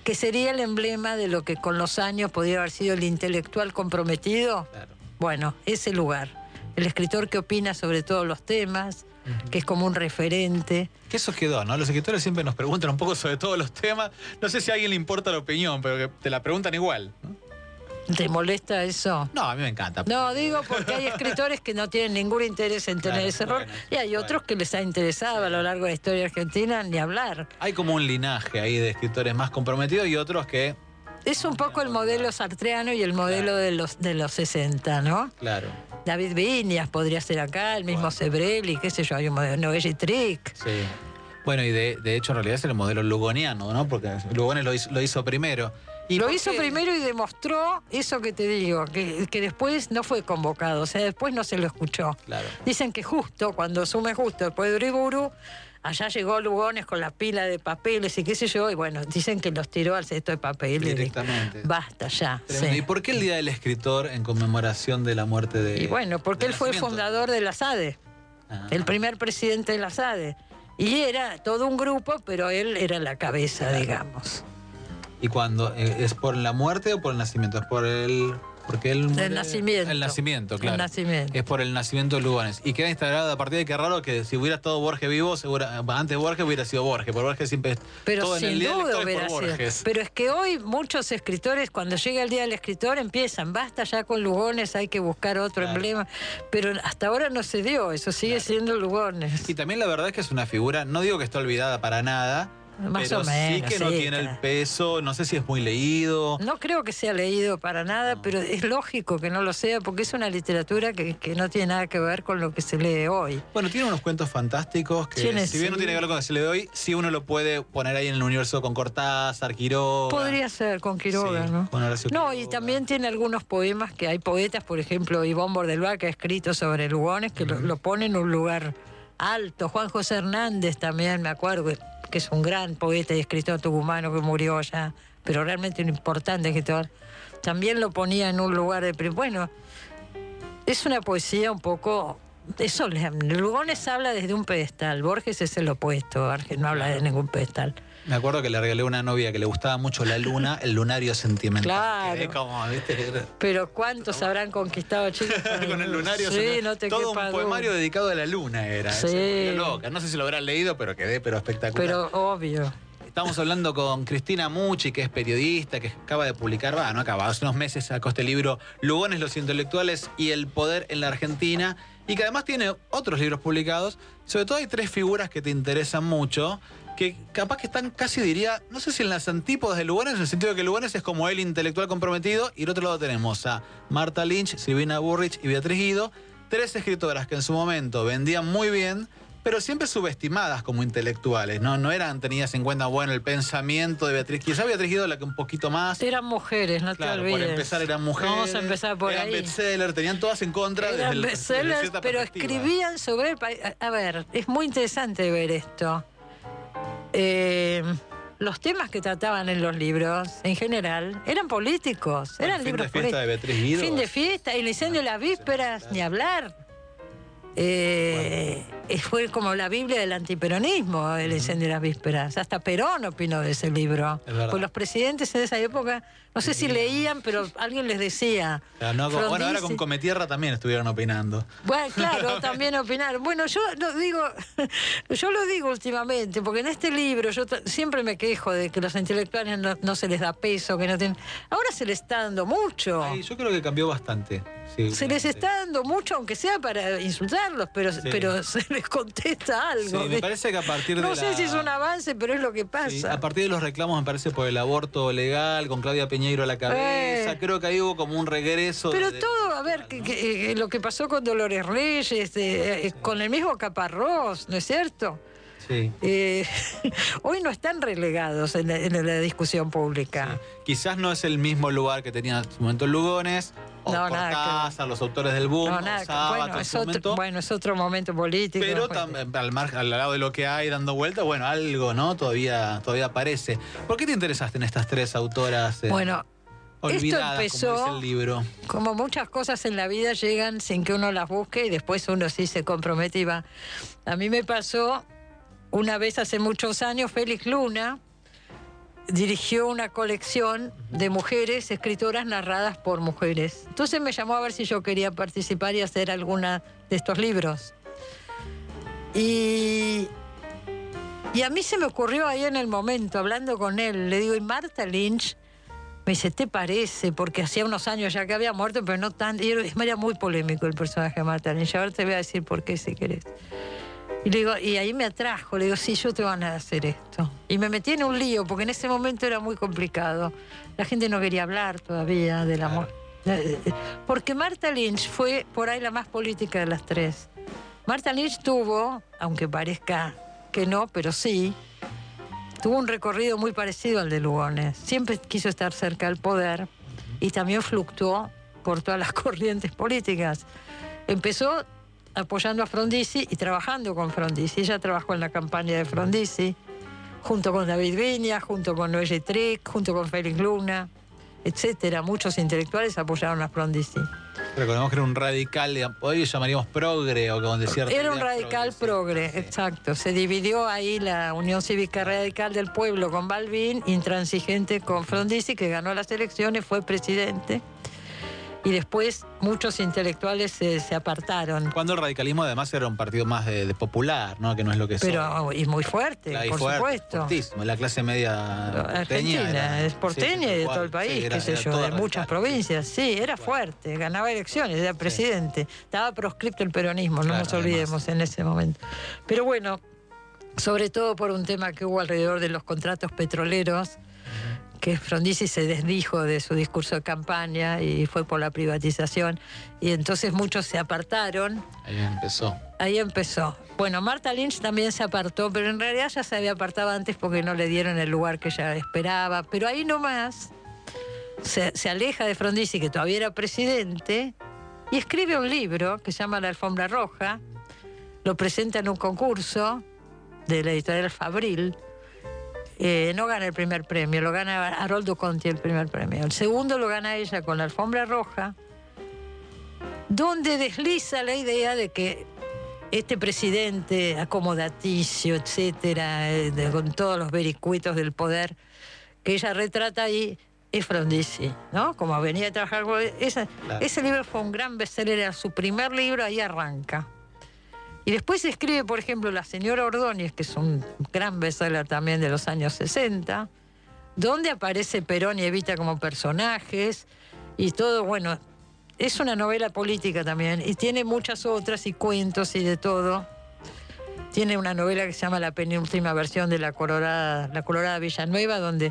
que sería el emblema de lo que con los años podría haber sido el intelectual comprometido. Claro. Bueno, ese lugar. El escritor que opina sobre todos los temas, uh-huh. que es como un referente. Que eso quedó, ¿no? Los escritores siempre nos preguntan un poco sobre todos los temas. No sé si a alguien le importa la opinión, pero que te la preguntan igual, ¿no? ¿Te molesta eso? No, a mí me encanta. No, digo porque hay escritores que no tienen ningún interés en tener Claro, ese rol bueno, y hay bueno. otros que les ha interesado a lo largo de la historia argentina, ni hablar. Hay como un linaje ahí de escritores más comprometidos y otros que... Es un poco el modelo sartreano y el modelo de los de los sesenta, ¿no? Claro. David Viñas podría ser acá, el mismo Bueno. Sebrelli, qué sé yo, hay un modelo, Novelli Trick. Sí. Bueno, y de, de hecho en realidad es el modelo lugoniano, ¿no? Porque Lugones lo hizo, lo hizo primero. ¿Y Lo por hizo qué? primero y demostró eso que te digo, que, que después no fue convocado, o sea, después no se lo escuchó. Claro. Dicen que justo, cuando asume justo después de Uriburu, allá llegó Lugones con la pila de papeles y qué sé yo, y bueno, dicen que los tiró al cesto de papeles. Directamente. Basta ya. Tremendo. Sí. ¿Y por qué el Día del Escritor en conmemoración de la muerte de... Y bueno, porque de él fue el Nacimiento? fundador de la SADE, Ah. el primer presidente de la SADE. Y era todo un grupo, pero él era la cabeza, Claro. digamos. ¿Y cuándo? Eh, ¿Es por la muerte o por el nacimiento? Es por el... Porque él muere- El nacimiento. El nacimiento, claro. El nacimiento. Es por el nacimiento de Lugones. Y queda instalado a partir de que raro que si hubiera estado Borges vivo, segura, antes de Borges hubiera sido Borges. Por Borges siempre... Pero todo en el sin Día del duda Lector es hubiera por sido. Borges. Pero es que hoy muchos escritores, cuando llega el Día del Escritor, empiezan, basta ya con Lugones, hay que buscar otro Claro. emblema. Pero hasta ahora no se dio, eso sigue Claro. siendo Lugones. Y también la verdad es que es una figura, no digo que está olvidada para nada, Más pero o menos, sí que no sí, tiene el claro. peso, no sé si es muy leído. No creo que sea leído para nada, No. pero es lógico que no lo sea, porque es una literatura que, que no tiene nada que ver con lo que se lee hoy. Bueno, tiene unos cuentos fantásticos que, Tiene, si bien no sí. tiene que ver con lo que se lee hoy, sí uno lo puede poner ahí en el universo con Cortázar, Quiroga. Podría ser con Quiroga, Sí, ¿no? con Horacio No, Quiroga. y también tiene algunos poemas que hay poetas, por ejemplo, Ivonne Bordelbá, que ha escrito sobre Lugones, que lo, lo pone en un lugar alto. Juan José Hernández también, me acuerdo, que, que es un gran poeta y escritor tucumano que murió ya, pero realmente un importante escritor. También lo ponía en un lugar de... pri- Bueno, es una poesía un poco... Es solemne. Lugones habla desde un pedestal, Borges es el opuesto, Borges no habla de ningún pedestal. Me acuerdo que le regalé a una novia que le gustaba mucho la luna, el lunario sentimental. Claro. Quedé como, ¿viste? Pero ¿cuántos habrán conquistado chicos Con el lunario. Sí, se- no te todo quepa un duda. poemario dedicado a la luna era. Sí. Se volvió loca. No sé si lo habrán leído, pero quedé pero espectacular. Pero obvio. Estamos hablando con Cristina Mucci, que es periodista, que acaba de publicar, va, no acaba, hace unos meses sacó este libro Lugones, los intelectuales y el poder en la Argentina, y que además tiene otros libros publicados. Sobre todo hay tres figuras que te interesan mucho, que capaz que están casi, diría, no sé si en las antípodas de Lugones, en el sentido de que Lugones es como el intelectual comprometido, y del otro lado tenemos a Marta Lynch, Silvina Burrich y Beatriz Guido, tres escritoras que en su momento vendían muy bien, pero siempre subestimadas como intelectuales, ¿no? No eran tenidas en cuenta, bueno, el pensamiento de Beatriz. Quizá Beatriz Guido la que un poquito más. Eran mujeres, no te Claro, olvides. por empezar eran mujeres. Vamos a empezar por eran ahí. bestseller, tenían todas en contra desde Eran el- desde bestsellers, cierta pero perspectiva. escribían sobre el país. A, a ver, es muy interesante ver esto. Eh, los temas que trataban en los libros, en general, eran políticos. Bueno, Eran Fin libros de fiesta de políticos. Beatriz Guido. Fin de fiesta, el incendio de las vísperas, ni hablar. Eh, eh, Fue como la Biblia del antiperonismo, el incendio de las vísperas. Hasta Perón opinó de ese libro. Es verdad. Pues los presidentes en esa época, no sé si leían, pero alguien les decía. O sea, no, como- bueno, ahora con Frondizi- Cometierra también estuvieron opinando. Bueno, claro, también opinar. Bueno, yo lo digo, yo lo digo últimamente, porque en este libro yo t- siempre me quejo de que los intelectuales no, no se les da peso, que no tienen. Ahora se les está dando mucho. Ay, yo creo que cambió bastante. Sí, Se les está dando mucho, aunque sea para insultarlos, pero, Sí. pero se les contesta algo. Sí, me parece que a partir de no sé la- si es un avance, pero es lo que Sí, pasa. a partir de los reclamos, me parece, por el aborto legal, con Claudia Piñeiro a la cabeza, Eh. creo que ahí hubo como un regreso. Pero de- todo, a ver, que, que, eh, lo que pasó con Dolores Reyes, eh, eh, con el mismo Caparrós, ¿no es cierto? Sí. Eh, hoy no están relegados en la, en la discusión pública. Quizás no es el mismo lugar que tenía en su momento Lugones, o No, nada que Cortázar, los autores del boom, No, o nada, que- Sábato bueno, en es su otro, momento. bueno, es otro momento político. Pero Bueno, tam- al, mar- al lado de lo que hay dando vueltas, bueno, algo, ¿no? Todavía, todavía aparece. ¿Por qué te interesaste en estas tres autoras eh, Bueno, olvidadas, esto empezó- como dice el libro? como muchas cosas en la vida llegan sin que uno las busque y después uno sí se compromete y va. A mí me pasó una vez hace muchos años, Félix Luna, dirigió una colección de mujeres, escritoras narradas por mujeres. Entonces me llamó a ver si yo quería participar y hacer alguna de estos libros. Y, y a mí se me ocurrió ahí en el momento, hablando con él, le digo, ¿y Martha Lynch? Me dice, ¿te parece? Porque hacía unos años ya que había muerto, pero no tanto. Y era muy polémico el personaje de Martha Lynch. Ahora te voy a decir por qué, si querés. Y, le digo, y ahí me atrajo. Le digo, sí, yo te van a hacer esto. Y me metí en un lío, porque en ese momento era muy complicado. La gente no quería hablar todavía del amor. Porque Martha Lynch fue por ahí la más política de las tres. Martha Lynch tuvo, aunque parezca que no, pero sí, tuvo un recorrido muy parecido al de Lugones. Siempre quiso estar cerca del poder y también fluctuó por todas las corrientes políticas. Empezó apoyando a Frondizi y trabajando con Frondizi. Ella trabajó en la campaña de Frondizi, junto con David Viña, junto con Noelle Trick, junto con Félix Luna, etcétera. Muchos intelectuales apoyaron a Frondizi. Recordemos que era un radical, hoy llamaríamos progre o con cierta Era un radical progre, sí. Exacto. Se dividió ahí la Unión Cívica Radical del Pueblo con Balbín, intransigente con Frondizi, que ganó las elecciones, fue presidente. Y después muchos intelectuales se, se apartaron. Cuando el radicalismo además era un partido más de, de popular, ¿no? Que no es lo que es. Pero, y muy fuerte, la, y por fuerte, supuesto. Fortísimo. La clase media Argentina, era, es porteña, sí, y de todo el país, sí, era, qué sé yo, de radical, muchas provincias. Sí, era fuerte, ganaba elecciones, era presidente. Sí. Estaba proscripto el peronismo, no claro, nos olvidemos además. En ese momento. Pero bueno, sobre todo por un tema que hubo alrededor de los contratos petroleros, que Frondizi se desdijo de su discurso de campaña y fue por la privatización, y entonces muchos se apartaron. Ahí empezó. Ahí empezó. Bueno, Martha Lynch también se apartó, pero en realidad ya se había apartado antes porque no le dieron el lugar que ella esperaba. Pero ahí nomás se, se aleja de Frondizi, que todavía era presidente, y escribe un libro que se llama La Alfombra Roja. Lo presenta en un concurso de la editorial Fabril. Eh, no gana el primer premio, lo gana Haroldo Conti el primer premio. El segundo lo gana ella con La Alfombra Roja, donde desliza la idea de que este presidente acomodaticio, etcétera, eh, de, con todos los vericuetos del poder que ella retrata ahí, es Frondizi, ¿no? Como venía a trabajar con esa, claro. Ese libro fue un gran bestseller, era su primer libro, ahí arranca. Y después escribe, por ejemplo, La señora Ordóñez, que es un gran bestseller también de los años sesenta, donde aparece Perón y Evita como personajes, y todo, bueno, es una novela política también, y tiene muchas otras, y cuentos, y de todo. Tiene una novela que se llama La penúltima versión de La Colorada, La Colorada Villanueva, donde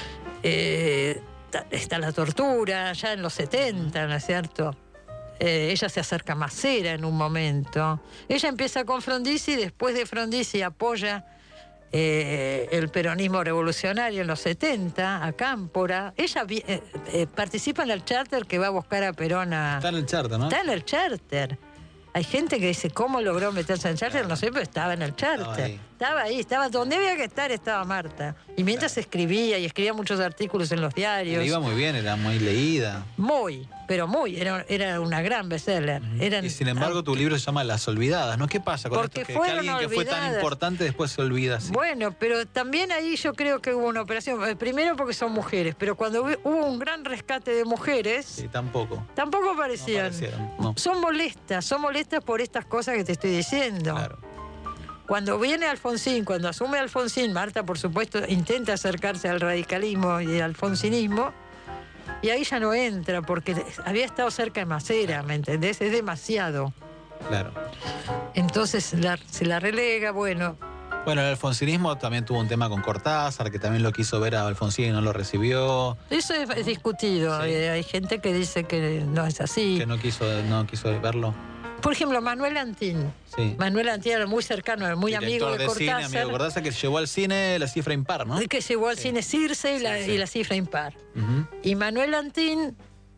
eh, está la tortura, ya en los setenta, ¿no es cierto? Eh, ella se acerca a Macera en un momento. Ella empieza con Frondizi, después de Frondizi apoya eh, el peronismo revolucionario en los setenta, a Cámpora. Ella eh, eh, participa en el charter que va a buscar a Perón a... Está en el charter, ¿no? Está en el charter. Hay gente que dice, ¿cómo logró meterse en el charter? Claro. No sé, pero estaba en el charter. Estaba ahí. Estaba ahí, estaba donde había que estar, estaba Marta. Y mientras claro. escribía, y escribía muchos artículos en los diarios. Le iba muy bien, era muy leída. Muy, pero muy, era, era una gran bestseller. Uh-huh. Eran, y sin embargo, tu libro se llama Las Olvidadas, ¿no? ¿Qué pasa con Porque esto? Que, que alguien olvidadas. Que fue tan importante después se olvida así. Bueno, pero también ahí yo creo que hubo una operación. Primero porque son mujeres, pero cuando hubo un gran rescate de mujeres... Sí, tampoco. Tampoco aparecían. No no. Son molestas, son molestas por estas cosas que te estoy diciendo. Claro. Cuando viene Alfonsín, cuando asume Alfonsín, Marta, por supuesto, intenta acercarse al radicalismo y al alfonsinismo, y ahí ya no entra, porque había estado cerca de Macera, ¿me entendés? Es demasiado. Claro. Entonces la, se la relega, bueno. Bueno, el alfonsinismo también tuvo un tema con Cortázar, que también lo quiso ver a Alfonsín y no lo recibió. Eso es, es discutido. Sí. Hay gente que dice que no es así. Que no quiso, no quiso verlo. Por ejemplo, Manuel Antín. Sí. Manuel Antín era muy cercano, era muy Director amigo de, de Cortázar. Cine, amigo de Cortázar, que llevó al cine La Cifra Impar, ¿no? Que llevó al sí. cine Circe y, sí, la, sí. y La Cifra Impar. Uh-huh. Y Manuel Antín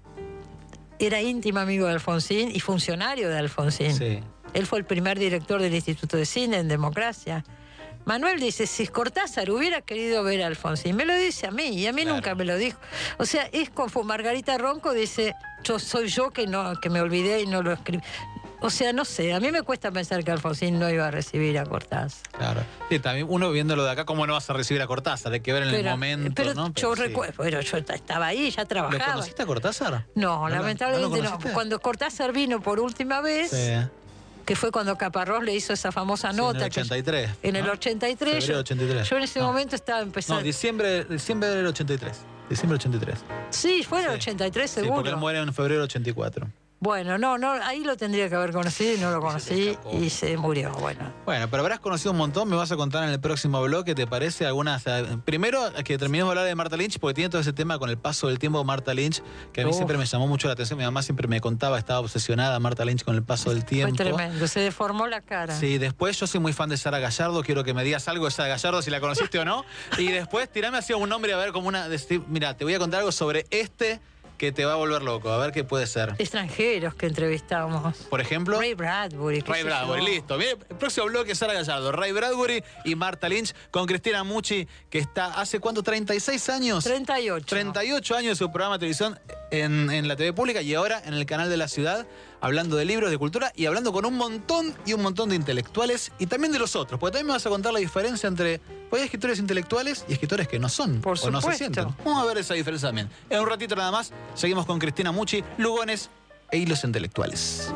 era íntimo amigo de Alfonsín y funcionario de Alfonsín. Sí. Él fue el primer director del Instituto de Cine en Democracia. Manuel dice, si Cortázar hubiera querido ver a Alfonsín, me lo dice a mí, y a mí claro. nunca me lo dijo. O sea, es como Margarita Ronco dice, yo soy yo que no que me olvidé y no lo escribí. O sea, no sé, a mí me cuesta pensar que Alfonsín no iba a recibir a Cortázar. Claro. Sí, también uno viéndolo de acá, ¿cómo no vas a recibir a Cortázar? Hay que ver en Pero, el momento, pero ¿no? yo sí. recuerdo, pero yo estaba ahí, ya ¿Lo trabajaba. conociste a Cortázar? No, ¿No lo- lamentablemente no lo no. conociste? Cuando Cortázar vino por última vez, Sí. que fue cuando Caparrós le hizo esa famosa Sí, nota. en el ochenta y tres. Que, en el ¿no? ochenta y tres. Febrero Yo, ochenta y tres. yo en ese No. momento estaba empezando. No, diciembre, diciembre del ochenta y tres. Diciembre del ochenta y tres. Sí, fue en el ochenta y tres Sí, seguro. porque él muere en febrero del ochenta y cuatro. Bueno, no, no, ahí lo tendría que haber conocido y no lo conocí y se murió. Bueno. Bueno, pero habrás conocido un montón, me vas a contar en el próximo bloque, ¿te parece? Algunas. eh, Primero, que terminemos de hablar de Martha Lynch, porque tiene todo ese tema con el paso del tiempo de Martha Lynch, que a mí Uf. siempre me llamó mucho la atención. Mi mamá siempre me contaba, estaba obsesionada Martha Lynch con el paso del Fue tiempo. tremendo, se deformó la cara. Sí, después yo soy muy fan de Sara Gallardo, quiero que me digas algo de Sara Gallardo, si la conociste o no. Y después tirame así un nombre, a ver, como una. Mira, te voy a contar algo sobre este que te va a volver loco, a ver qué puede ser. Extranjeros que entrevistamos. Por ejemplo. Ray Bradbury. qué Ray sé Bradbury, yo. listo. Bien, el próximo bloque Sara Gallardo, Ray Bradbury y Martha Lynch con Cristina Mucci, que está hace cuánto, treinta y seis años. treinta y ocho. treinta y ocho años de su programa de televisión en, en la T V pública y ahora en el canal de la ciudad, hablando de libros, de cultura y hablando con un montón y un montón de intelectuales y también de los otros, porque también me vas a contar la diferencia entre pues, hay escritores intelectuales y escritores que no son Por o no se supuesto. sienten. Vamos a ver esa diferencia también. En un ratito nada más, seguimos con Cristina Mucci, Lugones e Hilos Intelectuales.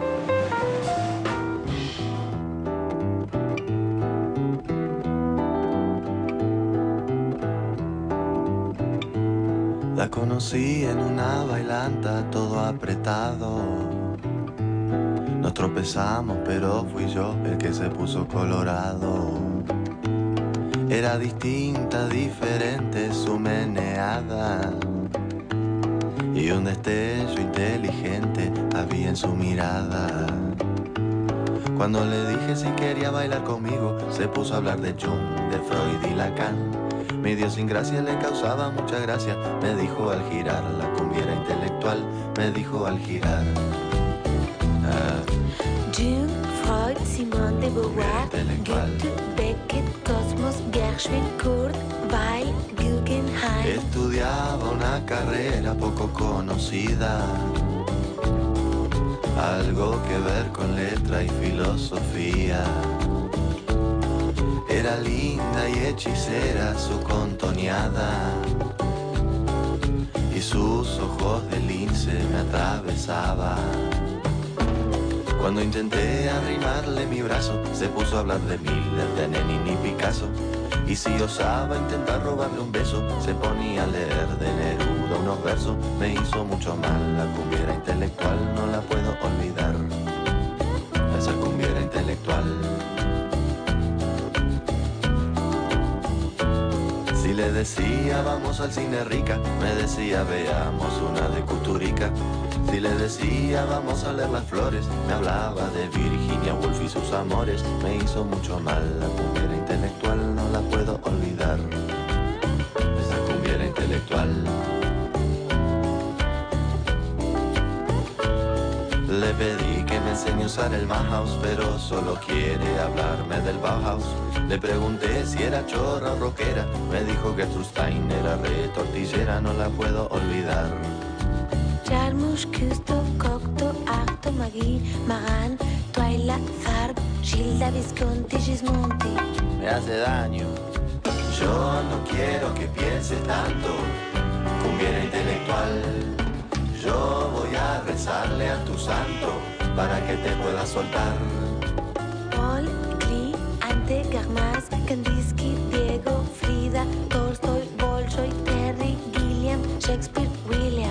La conocí en una bailanta, todo apretado. Nos tropezamos, pero fui yo el que se puso colorado. Era distinta, diferente su meneada. Y un destello inteligente había en su mirada. Cuando le dije si quería bailar conmigo, se puso a hablar de Jung, de Freud y Lacan. Mi idiosincrasia le causaba mucha gracia. Me dijo al girar, la cumbia era intelectual. Me dijo al girar. Ah, Jung, Freud, Simone de Beauvoir, Goethe, Beckett, Cosmos, Gershwin, Kurt, Weil, Guggenheim. estudiaba una carrera poco conocida. Algo que ver con letra y filosofía. Era linda y hechicera su contoneada. Y sus ojos de lince me atravesaban. Cuando intenté arrimarle mi brazo, se puso a hablar de Miller, de Lenin y Picasso. Y si osaba intentar robarle un beso, se ponía a leer de Neruda unos versos. Me hizo mucho mal, la cumbiera intelectual no la puedo olvidar. Esa cumbiera intelectual. Si le decía vamos al cine rica, me decía veamos una de Kusturica. Si le decía vamos a leer las flores, me hablaba de Virginia Woolf y sus amores. Me hizo mucho mal, la cumbiera intelectual no la puedo olvidar. Esa cumbiera intelectual. Le pedí que me enseñe a usar el Bauhaus, pero solo quiere hablarme del Bauhaus. Le pregunté si era chorra o rockera, me dijo que Trustein era re tortillera, no la puedo olvidar. Jarmusch, Küstov, Cocteau, Artaud, Magui, Maran, Twyla, Zarb, Gilda, Visconti, Gismonti. Me hace daño. Yo no quiero que pienses tanto, cumbiera intelectual. Yo voy a rezarle a tu santo para que te pueda soltar. Paul, Klee, Ante, Garmas, Kandinsky, Diego, Frida, Tolstoy, Bolshoi, Terry, Gilliam, Shakespeare, William.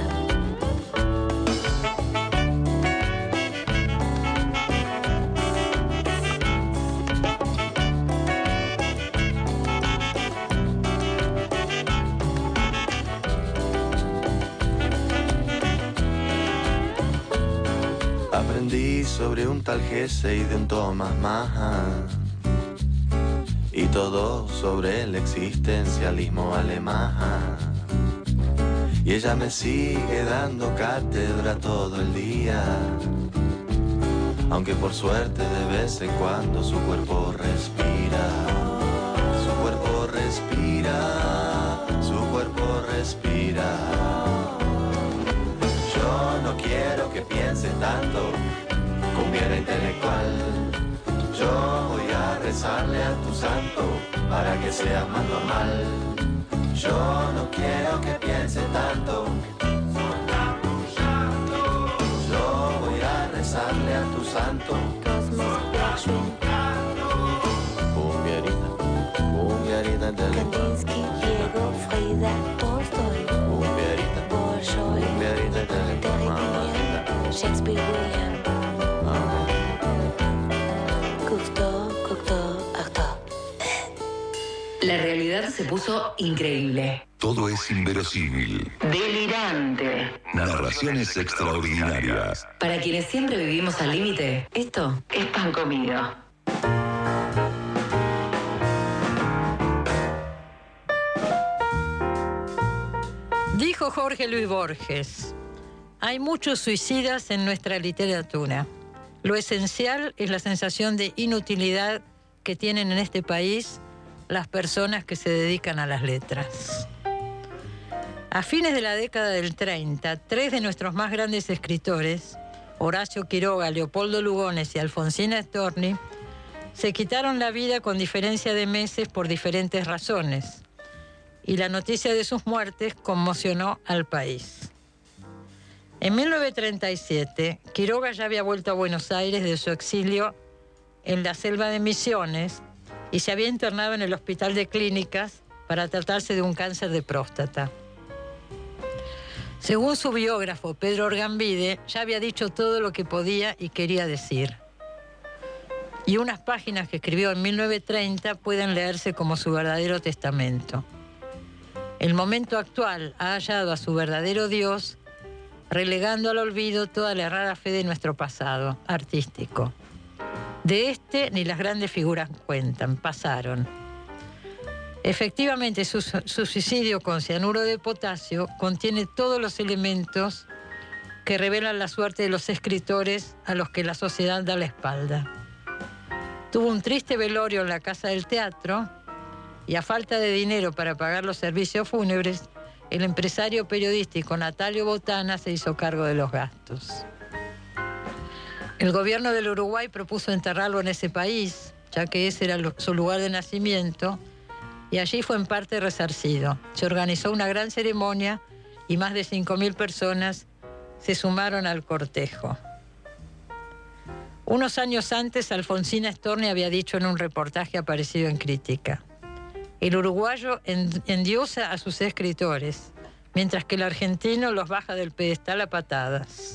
Aprendí sobre un tal Gese y de un Thomas Mann, y todo sobre el existencialismo alemán. Y ella me sigue dando cátedra todo el día, aunque por suerte de vez en cuando su cuerpo respira. Su cuerpo respira, su cuerpo respira. Yo no quiero que piense tanto, cumbiera intelectual. igual. Yo voy a rezarle a tu santo para que seas más normal. Yo no quiero que pienses tanto. Yo voy a rezarle a tu santo. Cumbiarita, cumbiarita del Kandinsky, Diego, Frida, Tolstoy, Cumbiarita, Bolshoi, cumbiarita del Terry Gilliam, Shakespeare, William, Cocteau, Cocteau, Artaud. La realidad se puso increíble. Todo es inverosímil. Delirante. Narraciones extraordinarias. Para quienes siempre vivimos al límite, esto es pan comido. Dijo Jorge Luis Borges, hay muchos suicidas en nuestra literatura. Lo esencial es la sensación de inutilidad que tienen en este país las personas que se dedican a las letras. A fines de la década del treinta, tres de nuestros más grandes escritores, Horacio Quiroga, Leopoldo Lugones y Alfonsina Storni, se quitaron la vida con diferencia de meses por diferentes razones, y la noticia de sus muertes conmocionó al país. En mil novecientos treinta y siete, Quiroga ya había vuelto a Buenos Aires de su exilio en la selva de Misiones y se había internado en el Hospital de Clínicas para tratarse de un cáncer de próstata. Según su biógrafo, Pedro Orgambide, ya había dicho todo lo que podía y quería decir. Y unas páginas que escribió en mil novecientos treinta pueden leerse como su verdadero testamento. El momento actual ha hallado a su verdadero Dios, relegando al olvido toda la errada fe de nuestro pasado artístico. De este ni las grandes figuras cuentan, pasaron. Efectivamente, su, su suicidio con cianuro de potasio contiene todos los elementos que revelan la suerte de los escritores a los que la sociedad da la espalda. Tuvo un triste velorio en la Casa del Teatro y a falta de dinero para pagar los servicios fúnebres, el empresario periodístico Natalio Botana se hizo cargo de los gastos. El gobierno del Uruguay propuso enterrarlo en ese país, ya que ese era su lugar de nacimiento, y allí fue en parte resarcido. Se organizó una gran ceremonia y más de cinco mil personas se sumaron al cortejo. Unos años antes, Alfonsina Storni había dicho en un reportaje aparecido en Crítica: el uruguayo endiosa a sus escritores, mientras que el argentino los baja del pedestal a patadas.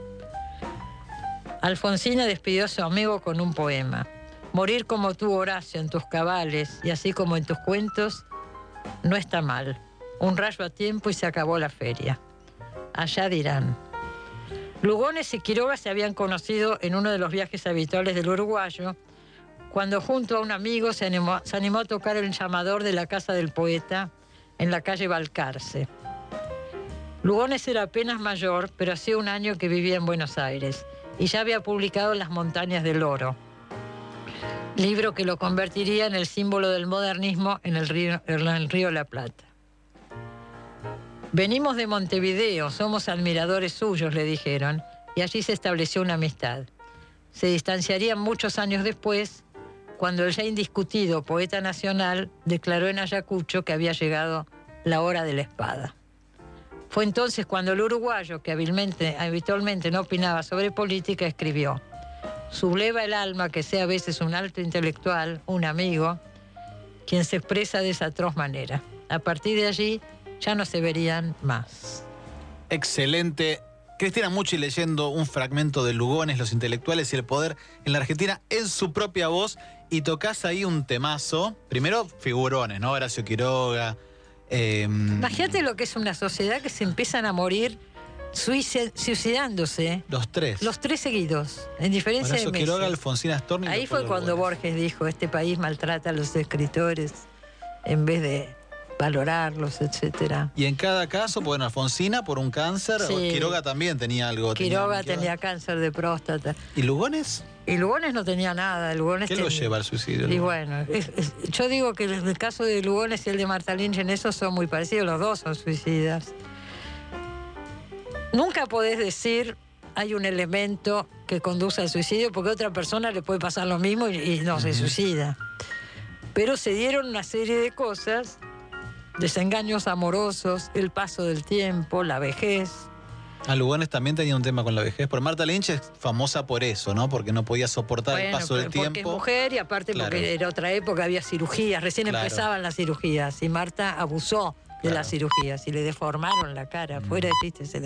Alfonsina despidió a su amigo con un poema: morir como tú, Horacio, en tus cabales y así como en tus cuentos, no está mal. Un rayo a tiempo y se acabó la feria. Allá dirán. Lugones y Quiroga se habían conocido en uno de los viajes habituales del uruguayo, cuando junto a un amigo se animó, se animó a tocar el llamador de la casa del poeta en la calle Balcarce. Lugones era apenas mayor, pero hacía un año que vivía en Buenos Aires y ya había publicado Las montañas del oro, libro que lo convertiría en el símbolo del modernismo en el río, en el río La Plata. Venimos de Montevideo, somos admiradores suyos, le dijeron, y allí se estableció una amistad. Se distanciarían muchos años después, cuando el ya indiscutido poeta nacional declaró en Ayacucho que había llegado la hora de la espada. Fue entonces cuando el uruguayo, que hábilmente, habitualmente no opinaba sobre política, escribió: subleva el alma que sea a veces un alto intelectual, un amigo, quien se expresa de esa atroz manera. A partir de allí ya no se verían más. Excelente. Cristina Mucci leyendo un fragmento de Lugones, Los intelectuales y el poder en la Argentina en su propia voz, y tocas ahí un temazo. Primero figurones, ¿no? Horacio Quiroga. Eh... Imagínate lo que es una sociedad que se empiezan a morir suicidándose. Los tres. Los tres seguidos, en diferencia Horacio de meses. Quiroga, Alfonsina Storni. Ahí fue cuando Lugones. Borges dijo: este país maltrata a los escritores en vez de valorarlos, etcétera. Y en cada caso, bueno, Alfonsina por un cáncer, Sí. Quiroga también tenía algo. Quiroga tenía, tenía cáncer de próstata. ¿Y Lugones? Y Lugones no tenía nada. Lugones ¿Qué lo tenía... lleva al suicidio? Y bueno, es- es- yo digo que el caso de Lugones y el de Marta Lynch en eso son muy parecidos, los dos son suicidas. Nunca podés decir hay un elemento que conduce al suicidio, porque a otra persona le puede pasar lo mismo y, y no uh-huh. se suicida. Pero se dieron una serie de cosas, desengaños amorosos, el paso del tiempo, la vejez. A Lugones también tenía un tema con la vejez. Por Marta Lynch es famosa por eso, ¿no? Porque no podía soportar bueno, el paso del tiempo. Porque es mujer y aparte claro. porque era otra época, había cirugías, recién claro. empezaban las cirugías y Marta abusó de claro. las cirugías y le deformaron la cara, fuera de chiste se le